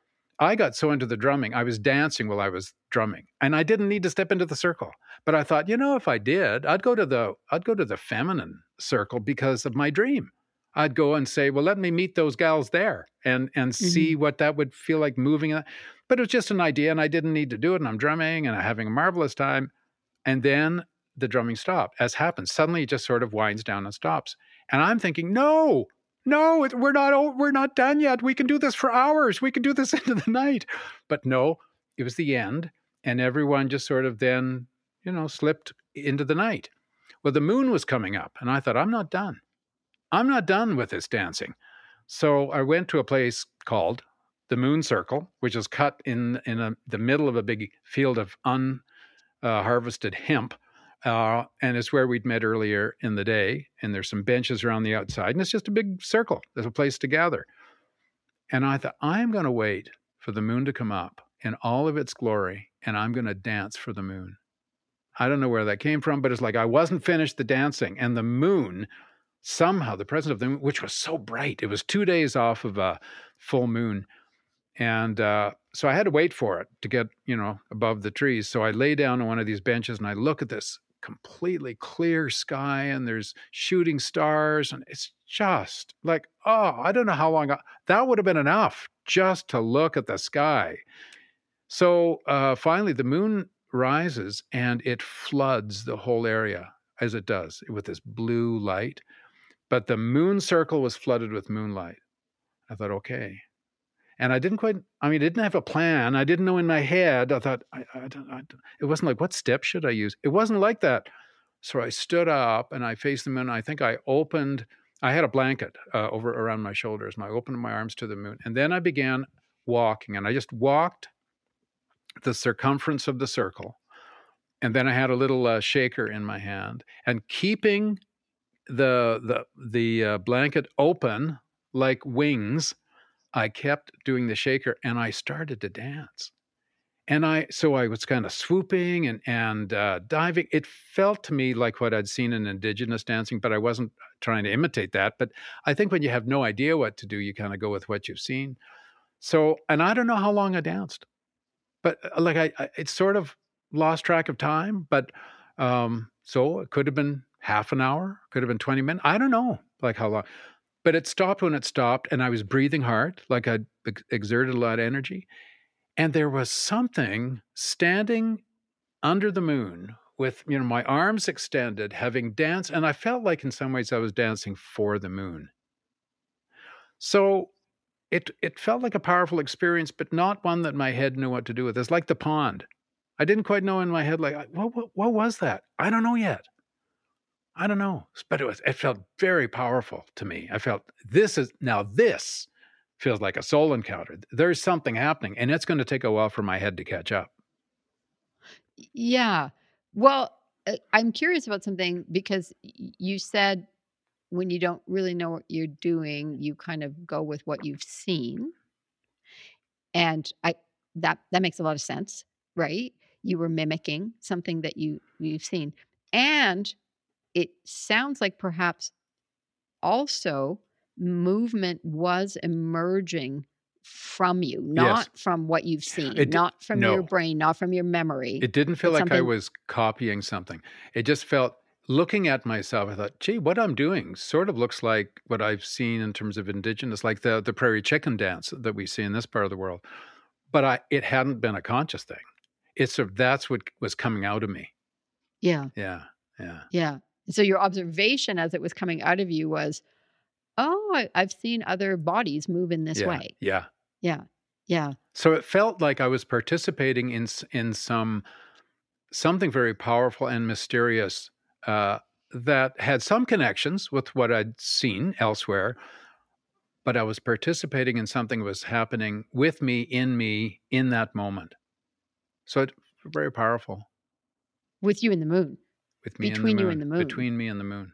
I got so into the drumming, I was dancing while I was drumming, and I didn't need to step into the circle. But I thought, if I did, I'd go to the feminine circle because of my dream. I'd go and say, well, let me meet those gals there and see what that would feel like moving. But it was just an idea, and I didn't need to do it. And I'm drumming, and I'm having a marvelous time. And then the drumming stopped, as happens. Suddenly, it just sort of winds down and stops. And I'm thinking, no, we're not done yet. We can do this for hours. We can do this into the night. But no, it was the end, and everyone just sort of then, slipped into the night. Well, the moon was coming up, and I thought, I'm not done. I'm not done with this dancing. So I went to a place called the Moon Circle, which is cut in the middle of a big field of unharvested hemp. And it's where we'd met earlier in the day. And there's some benches around the outside. And it's just a big circle. There's a place to gather. And I thought, I'm going to wait for the moon to come up in all of its glory. And I'm going to dance for the moon. I don't know where that came from, but it's like I wasn't finished the dancing. And the moon, somehow, the presence of the moon, which was so bright, it was 2 days off of a full moon. And so I had to wait for it to get, above the trees. So I lay down on one of these benches and I look at this completely clear sky and there's shooting stars. And it's just like, I don't know how long. That would have been enough just to look at the sky. So finally the moon rises and it floods the whole area as it does with this blue light. But the moon circle was flooded with moonlight. I thought, okay. And I didn't have a plan. I didn't know in my head. I thought, it wasn't like, what step should I use? It wasn't like that. So I stood up and I faced the moon. I think I had a blanket over around my shoulders and I opened my arms to the moon. And then I began walking and I just walked the circumference of the circle. And then I had a little shaker in my hand and keeping the blanket open like wings, I kept doing the shaker and I started to dance. So I was kind of swooping and diving. It felt to me like what I'd seen in Indigenous dancing, but I wasn't trying to imitate that. But I think when you have no idea what to do, you kind of go with what you've seen. So, and I don't know how long I danced, but like it sort of lost track of time. But so it could have been half an hour, could have been 20 minutes. I don't know like how long, but it stopped when it stopped, and I was breathing hard, like I'd exerted a lot of energy. And there was something standing under the moon with, my arms extended, having danced. And I felt like in some ways I was dancing for the moon. So it felt like a powerful experience, but not one that my head knew what to do with. It's like the pond. I didn't quite know in my head, like, what was that? I don't know yet. I don't know. But it felt very powerful to me. I felt this feels like a soul encounter. There's something happening, and it's going to take a while for my head to catch up. Yeah. Well, I'm curious about something, because you said when you don't really know what you're doing, you kind of go with what you've seen. And that makes a lot of sense, right? You were mimicking something that you've seen. And it sounds like perhaps also movement was emerging from you, not from what you've seen, not from your brain, not from your memory. It didn't feel like I was copying something. It just felt, looking at myself, I thought, gee, what I'm doing sort of looks like what I've seen in terms of Indigenous, like the prairie chicken dance that we see in this part of the world. But it hadn't been a conscious thing. That's what was coming out of me. Yeah. Yeah. Yeah. Yeah. So your observation as it was coming out of you was, I've seen other bodies move in this way. Yeah. Yeah. Yeah. So it felt like I was participating in something very powerful and mysterious that had some connections with what I'd seen elsewhere, but I was participating in something that was happening with me, in that moment. So it's very powerful. With you in the moon. With me Between you and the moon. Between me and the moon.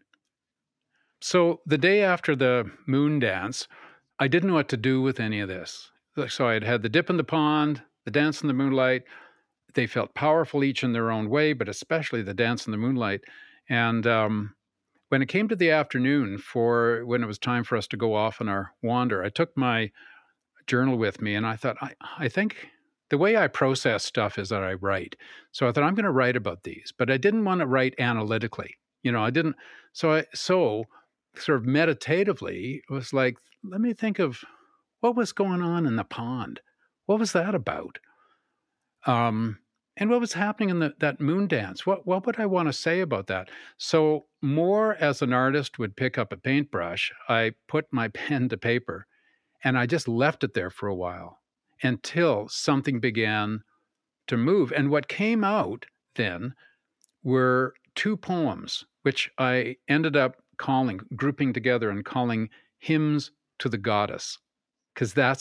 So the day after the moon dance, I didn't know what to do with any of this. So I had the dip in the pond, the dance in the moonlight. They felt powerful each in their own way, but especially the dance in the moonlight. And when it came to the afternoon, when it was time for us to go off on our wander, I took my journal with me, and I thought, I think the way I process stuff is that I write. So I thought, I'm going to write about these, but I didn't want to write analytically. I didn't. So sort of meditatively, it was like, let me think of what was going on in the pond. What was that about? And what was happening in that moon dance? What would I want to say about that? So more as an artist would pick up a paintbrush, I put my pen to paper, and I just left it there for a while until something began to move. And what came out then were two poems, which I ended up grouping together and calling Hymns to the Goddess, because that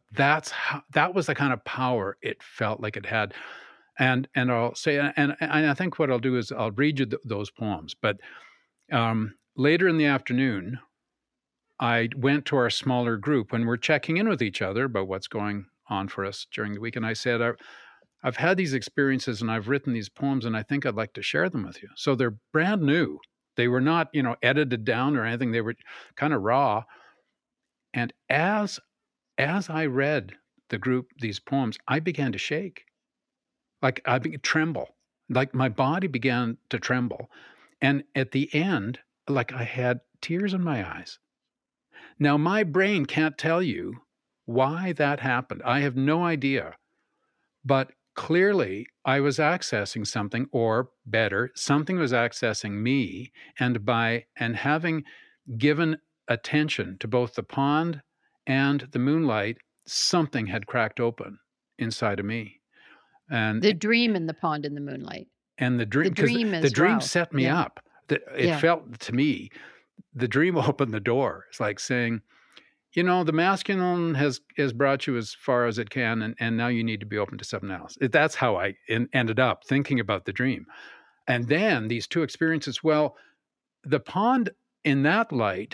was the kind of power it felt like it had. And I'll say, and I think what I'll do is I'll read you those poems. But later in the afternoon, I went to our smaller group when we're checking in with each other about what's going on for us during the week. And I said, I've had these experiences and I've written these poems, and I think I'd like to share them with you. So they're brand new. They were not, edited down or anything. They were kind of raw. And as I read the group these poems, I began to shake. Like I began to tremble. Like my body began to tremble. And at the end, like I had tears in my eyes. Now, my brain can't tell you why that happened. I have no idea. But clearly, I was accessing something, or better, something was accessing me. And having given attention to both the pond and the moonlight, something had cracked open inside of me. And the dream in the pond in the moonlight. And the dream set me up. It felt to me, the dream opened the door. It's like saying, the masculine has brought you as far as it can, and now you need to be open to something else. That's how I ended up thinking about the dream. And then these two experiences, well, the pond in that light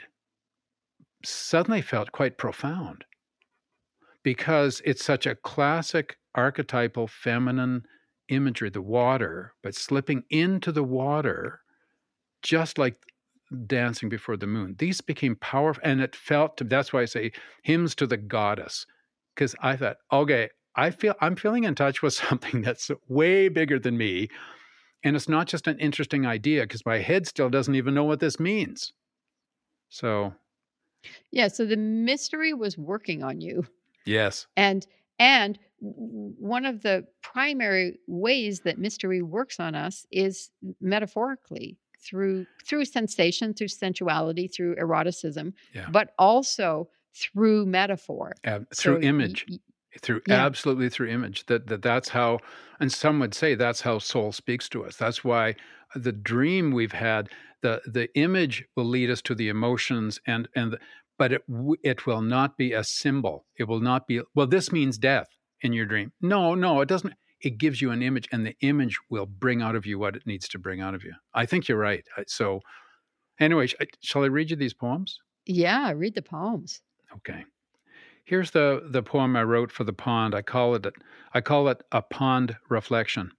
suddenly felt quite profound, because it's such a classic archetypal feminine imagery, the water, but slipping into the water, just like dancing before the moon. These became powerful, and it felt, that's why I say hymns to the goddess, because I thought, okay, I'm feeling in touch with something that's way bigger than me, and it's not just an interesting idea, because my head still doesn't even know what this means. So, yeah, so the mystery was working on you. Yes. And one of the primary ways that mystery works on us is metaphorically, through sensation, through sensuality, through eroticism, but also through metaphor, through image, absolutely through image. That's how, and some would say that's how soul speaks to us. That's why the dream we've had, the image will lead us to the emotions, but it will not be a symbol. It will not be, well, this means death in your dream. No, it doesn't. It gives you an image, and the image will bring out of you what it needs to bring out of you. I think you're right. So anyway, shall I read you these poems? Yeah, read the poems. Okay. Here's the poem I wrote for the pond. I call it a pond reflection.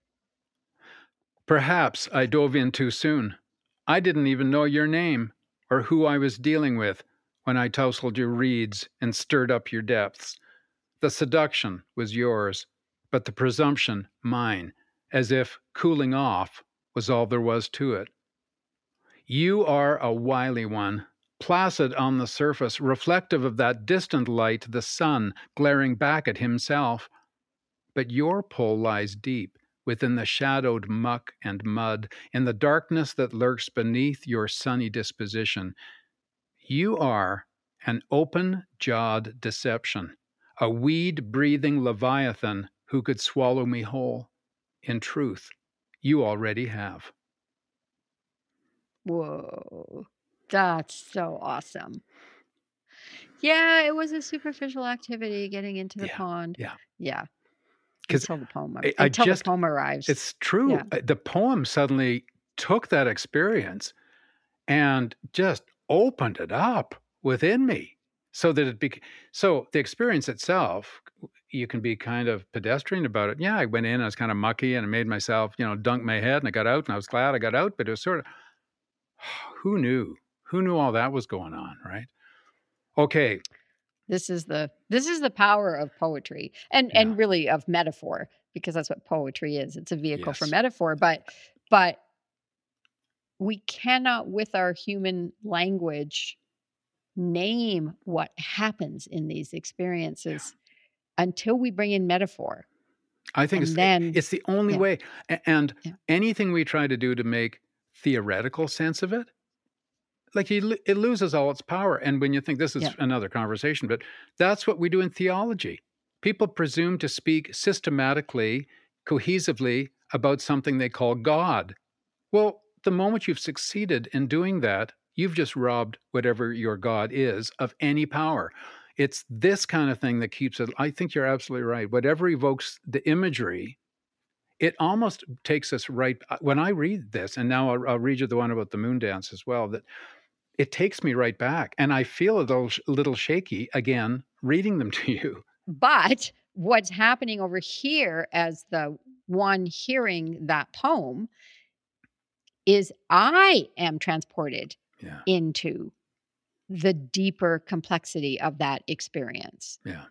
Perhaps I dove in too soon. I didn't even know your name or who I was dealing with when I tousled your reeds and stirred up your depths. The seduction was yours, but the presumption mine, as if cooling off was all there was to it. You are a wily one, placid on the surface, reflective of that distant light, the sun glaring back at himself. But your pull lies deep within the shadowed muck and mud, in the darkness that lurks beneath your sunny disposition. You are an open-jawed deception, a weed-breathing leviathan who could swallow me whole. In truth, you already have. Whoa, that's so awesome. Yeah, it was a superficial activity getting into the pond. Yeah. Until the poem, the poem arrives. It's true. Yeah. The poem suddenly took that experience and just opened it up within me, so that so the experience itself, you can be kind of pedestrian about it. Yeah, I went in, I was kind of mucky, and I made myself, dunk my head, and I got out, and I was glad I got out. But it was sort of, who knew all that was going on, right? Okay. This is the power of poetry and really of metaphor, because that's what poetry is. It's a vehicle for metaphor, but we cannot, with our human language, name what happens in these experiences until we bring in metaphor. I think it's the only way. And anything we try to do to make theoretical sense of it, like it loses all its power. And when you think, this is another conversation, but that's what we do in theology. People presume to speak systematically, cohesively about something they call God. Well, the moment you've succeeded in doing that, you've just robbed whatever your God is of any power. It's this kind of thing that keeps it. I think you're absolutely right. Whatever evokes the imagery, it almost takes us right. When I read this, and now I'll read you the one about the moon dance as well, that it takes me right back. And I feel a little shaky, again, reading them to you. But what's happening over here as the one hearing that poem is I am transported into the deeper complexity of that experience. Yeah.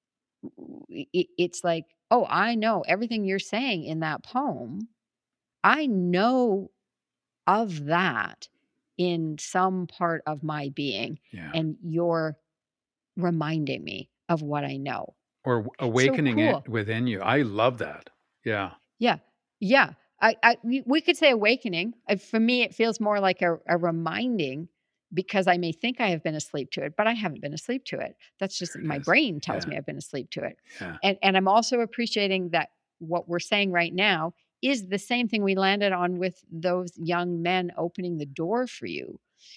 It's like, oh, I know everything you're saying in that poem. I know of that in some part of my being, and you're reminding me of what I know. Or awakening it within you. I love that. Yeah. Yeah. Yeah. We could say awakening. For me, it feels more like a reminding, because I may think I have been asleep to it, but I haven't been asleep to it. That's just my brain tells me I've been asleep to it. Yeah. And I'm also appreciating that what we're saying right now is the same thing we landed on with those young men opening the door for you.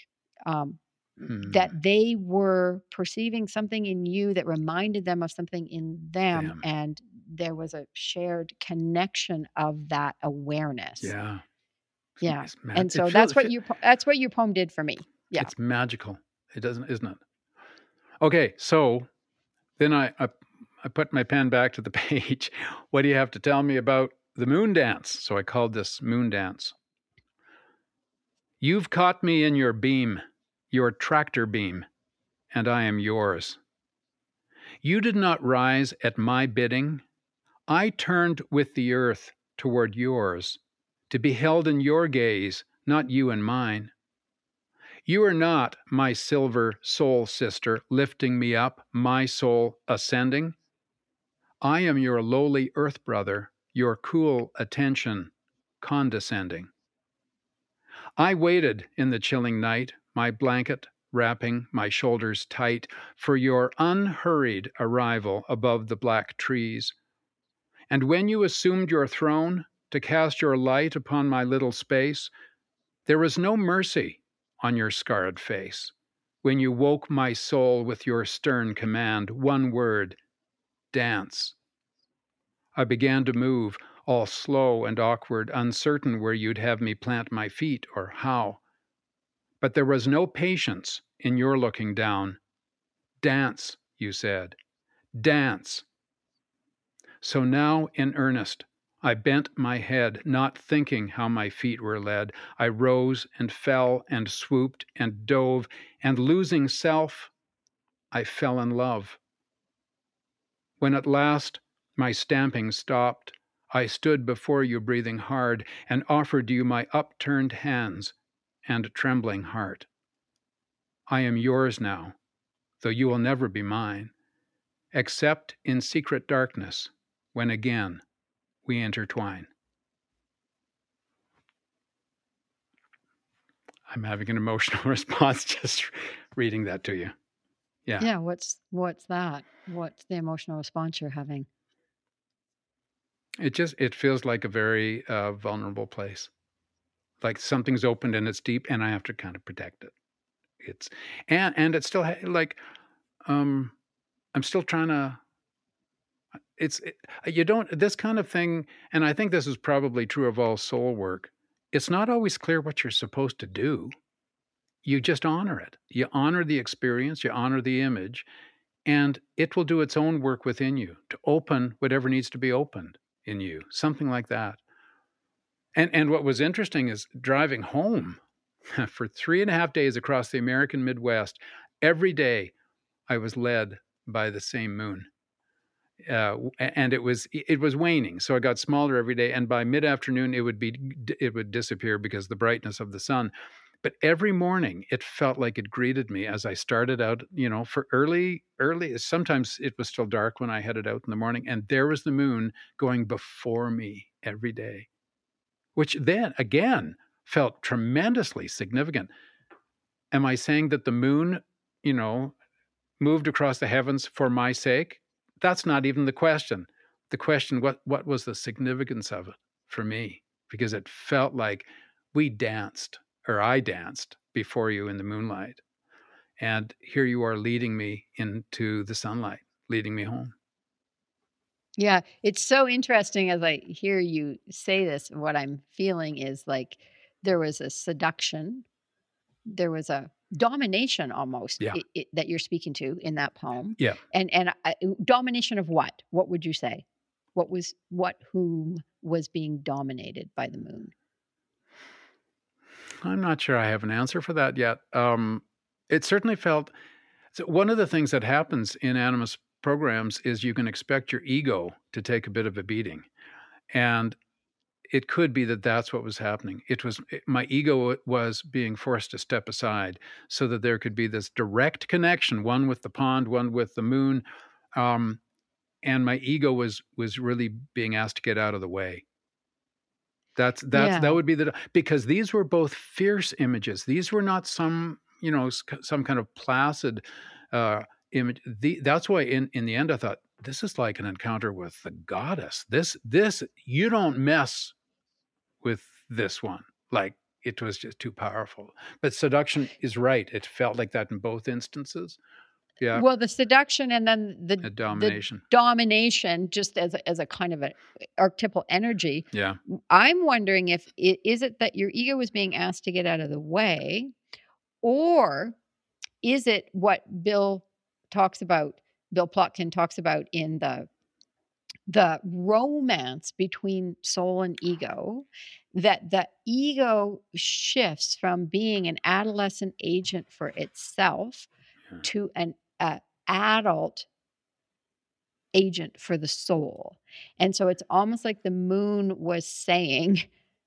That they were perceiving something in you that reminded them of something in them. And there was a shared connection of that awareness. Yeah. Yeah. And so that's what your poem did for me. Yeah. It's magical. Isn't it? Okay. So then I I put my pen back to the page. What do you have to tell me about the moon dance? So I called this moon dance. You've caught me in your beam, your tractor beam, and I am yours. You did not rise at my bidding. I turned with the earth toward yours, to be held in your gaze, not you in mine. You are not my silver soul sister lifting me up, my soul ascending. I am your lowly earth brother, your cool attention condescending. I waited in the chilling night, my blanket wrapping my shoulders tight, for your unhurried arrival above the black trees. And when you assumed your throne to cast your light upon my little space, there was no mercy on your scarred face. When you woke my soul with your stern command, one word, dance. I began to move, all slow and awkward, uncertain where you'd have me plant my feet or how. But there was no patience in your looking down. Dance, you said, dance. So now, in earnest, I bent my head, not thinking how my feet were led. I rose and fell and swooped and dove, and losing self, I fell in love. When at last my stamping stopped, I stood before you breathing hard and offered you my upturned hands and trembling heart. I am yours now, though you will never be mine, except in secret darkness, when again we intertwine. I'm having an emotional response just reading that to you. Yeah. Yeah, what's that? What's the emotional response you're having? It feels like a very vulnerable place. Like something's opened and it's deep and I have to kind of protect it. And it's still like I'm still trying to this kind of thing, and I think this is probably true of all soul work. It's not always clear what you're supposed to do. You just honor it. You honor the experience, you honor the image, and it will do its own work within you to open whatever needs to be opened in you, something like that. And what was interesting is driving home for 3.5 days across the American Midwest, every day I was led by the same moon. And it was waning, so it got smaller every day, and by mid-afternoon it would disappear because of the brightness of the sun. But every morning it felt like it greeted me as I started out, for early. Sometimes it was still dark when I headed out in the morning, and there was the moon going before me every day, which then again felt tremendously significant. Am I saying that the moon, moved across the heavens for my sake? That's not even the question. The question, what was the significance of it for me? Because it felt like I danced before you in the moonlight. And here you are leading me into the sunlight, leading me home. Yeah, it's so interesting as I hear you say this. What I'm feeling is like there was a seduction, there was a domination almost that you're speaking to in that poem. Yeah. And domination of what? What would you say? Whom was being dominated by the moon? I'm not sure I have an answer for that yet. It certainly felt, so one of the things that happens in Animist programs is you can expect your ego to take a bit of a beating. And it could be that that's what was happening. My ego was being forced to step aside so that there could be this direct connection, one with the pond, one with the moon. And my ego was really being asked to get out of the way. That would be because these were both fierce images. These were not some kind of placid image. That's why in the end I thought, this is like an encounter with the goddess. This you don't mess with this one. Like, it was just too powerful. But seduction is right. It felt like that in both instances. Yeah. Well, the seduction and then the domination. The domination, just as a kind of an archetypal energy. Yeah. I'm wondering is it that your ego was being asked to get out of the way, or is it what Bill talks about, Bill Plotkin talks about in the romance between soul and ego, that the ego shifts from being an adolescent agent for itself to an adult agent for the soul. And so it's almost like the moon was saying,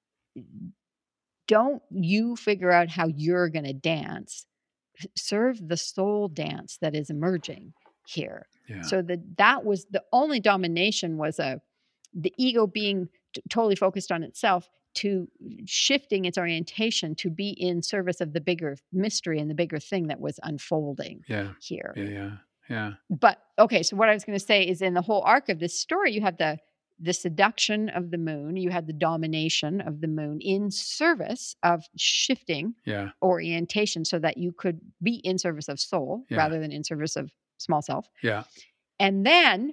don't you figure out how you're going to dance. Serve the soul dance that is emerging here. Yeah. So that was the only domination, was the ego being totally focused on itself, to shifting its orientation to be in service of the bigger mystery and the bigger thing that was unfolding here. Yeah. But okay, so what I was going to say is, in the whole arc of this story, you have the seduction of the moon, you had the domination of the moon in service of shifting orientation so that you could be in service of soul rather than in service of small self. Yeah. And then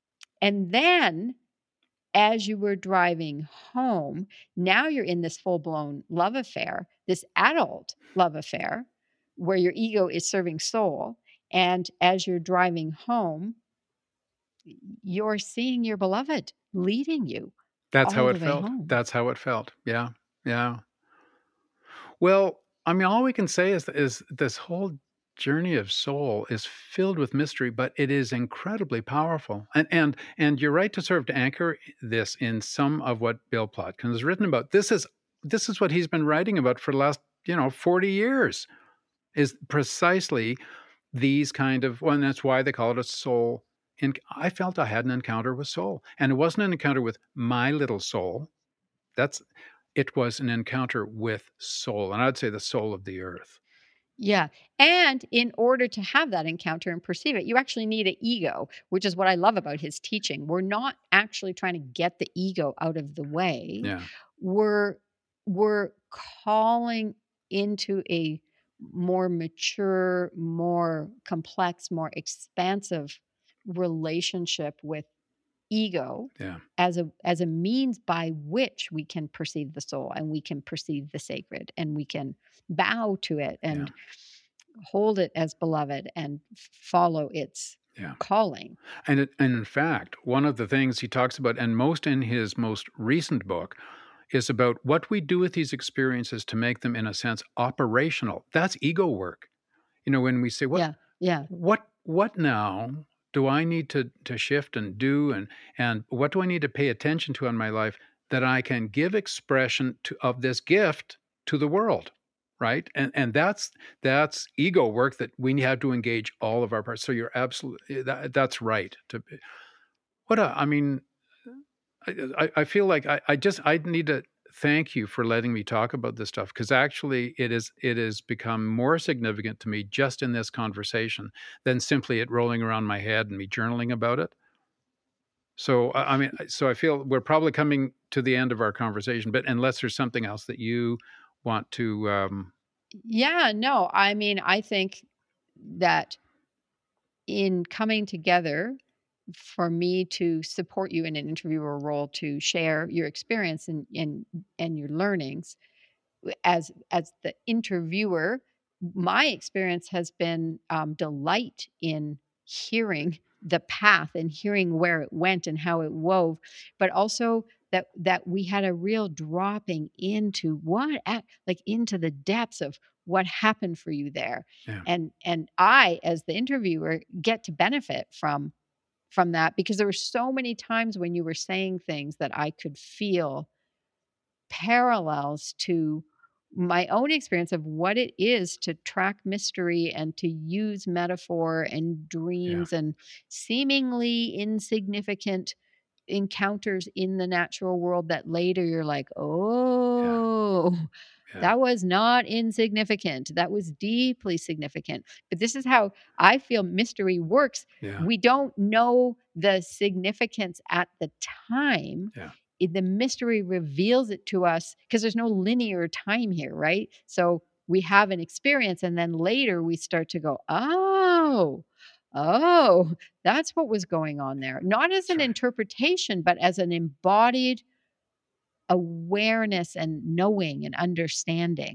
as you were driving home, now you're in this full-blown love affair, this adult love affair where your ego is serving soul. And as you're driving home, you're seeing your beloved leading you. That's how it felt. That's how it felt. Yeah. Yeah. Well, I mean, all we can say is this whole journey of soul is filled with mystery, but it is incredibly powerful. And you're right to sort of anchor this in some of what Bill Plotkin has written about. This is what he's been writing about for the last, 40 years, is precisely these kind of, and that's why they call it a soul. And I felt I had an encounter with soul, and it wasn't an encounter with my little soul. It was an encounter with soul, and I'd say the soul of the earth. Yeah. And in order to have that encounter and perceive it, you actually need an ego, which is what I love about his teaching. We're not actually trying to get the ego out of the way. Yeah. We're calling into a more mature, more complex, more expansive relationship with ego as a means by which we can perceive the soul, and we can perceive the sacred, and we can bow to it and hold it as beloved and follow its calling. And in fact, one of the things he talks about, and most in his most recent book, is about what we do with these experiences to make them, in a sense, operational. That's ego work. When we say, what now do I need to shift and do, and what do I need to pay attention to in my life that I can give expression of this gift to the world, right? And that's ego work that we have to engage all of our parts. So you're absolutely, that's right. I feel like I need to thank you for letting me talk about this stuff, because actually it has become more significant to me just in this conversation than simply it rolling around my head and me journaling about it. So, I feel we're probably coming to the end of our conversation, but unless there's something else that you want to... I think that in coming together, for me to support you in an interviewer role, to share your experience and your learnings as the interviewer, my experience has been delight in hearing the path and hearing where it went and how it wove, but also that we had a real dropping into into the depths of what happened for you there. And I, as the interviewer, get to benefit from that, because there were so many times when you were saying things that I could feel parallels to my own experience of what it is to track mystery and to use metaphor and dreams and seemingly insignificant encounters in the natural world that later you're like, that was not insignificant. That was deeply significant. But this is how I feel mystery works. Yeah. We don't know the significance at the time. Yeah. The mystery reveals it to us, because there's no linear time here, right? So we have an experience, and then later we start to go, oh, that's what was going on there. Not as an interpretation, but as an embodied awareness and knowing and understanding.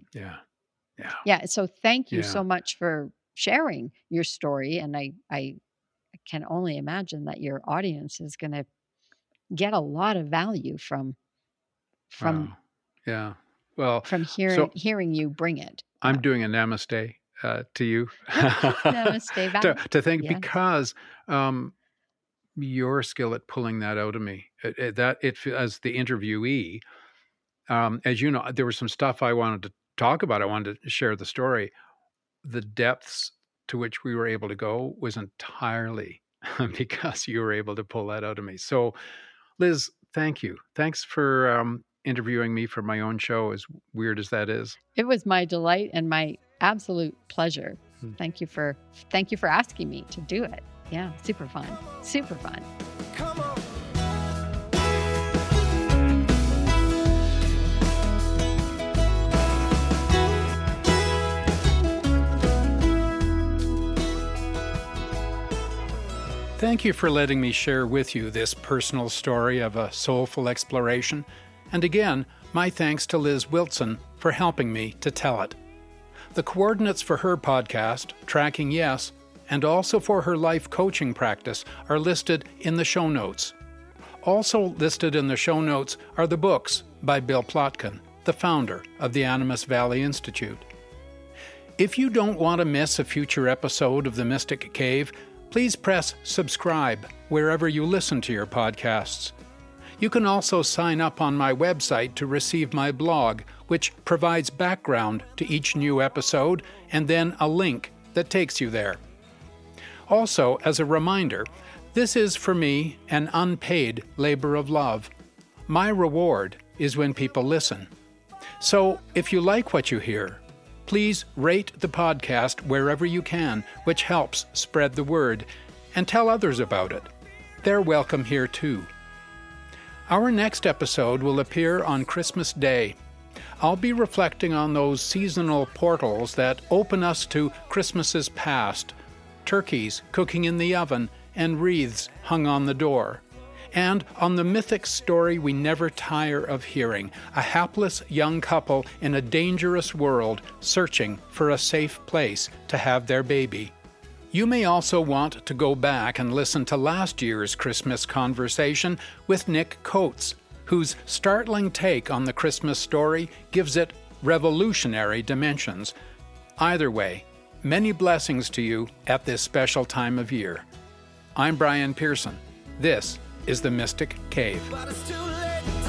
Yeah. So thank you so much for sharing your story. And I can only imagine that your audience is going to get a lot of value from yeah. Well, from hearing you bring it. I'm doing a namaste to you. Namaste back. to think, Yes. because your skill at pulling that out of me, as the interviewee, as you know, there was some stuff I wanted to talk about. I wanted to share the story. The depths to which we were able to go was entirely because you were able to pull that out of me. So, Liz, thank you. Thanks for interviewing me for my own show, as weird as that is. It was my delight and my absolute pleasure. Thank you for asking me to do it. Yeah, super fun. Super fun. Come on. Thank you for letting me share with you this personal story of a soulful exploration. And again, my thanks to Liz Wilson for helping me to tell it. The coordinates for her podcast, Tracking Yes, and also for her life coaching practice are listed in the show notes. Also listed in the show notes are the books by Bill Plotkin, the founder of the Animas Valley Institute. If you don't want to miss a future episode of The Mystic Cave, please press subscribe wherever you listen to your podcasts. You can also sign up on my website to receive my blog, which provides background to each new episode and then a link that takes you there. Also, as a reminder, this is for me an unpaid labor of love. My reward is when people listen. So, if you like what you hear, please rate the podcast wherever you can, which helps spread the word, and tell others about it. They're welcome here too. Our next episode will appear on Christmas Day. I'll be reflecting on those seasonal portals that open us to Christmases past, turkeys cooking in the oven, and wreaths hung on the door. And on the mythic story we never tire of hearing, a hapless young couple in a dangerous world searching for a safe place to have their baby. You may also want to go back and listen to last year's Christmas conversation with Nick Coates, whose startling take on the Christmas story gives it revolutionary dimensions. Either way, many blessings to you at this special time of year. I'm Brian Pearson. This is The Mystic Cave. But it's too late.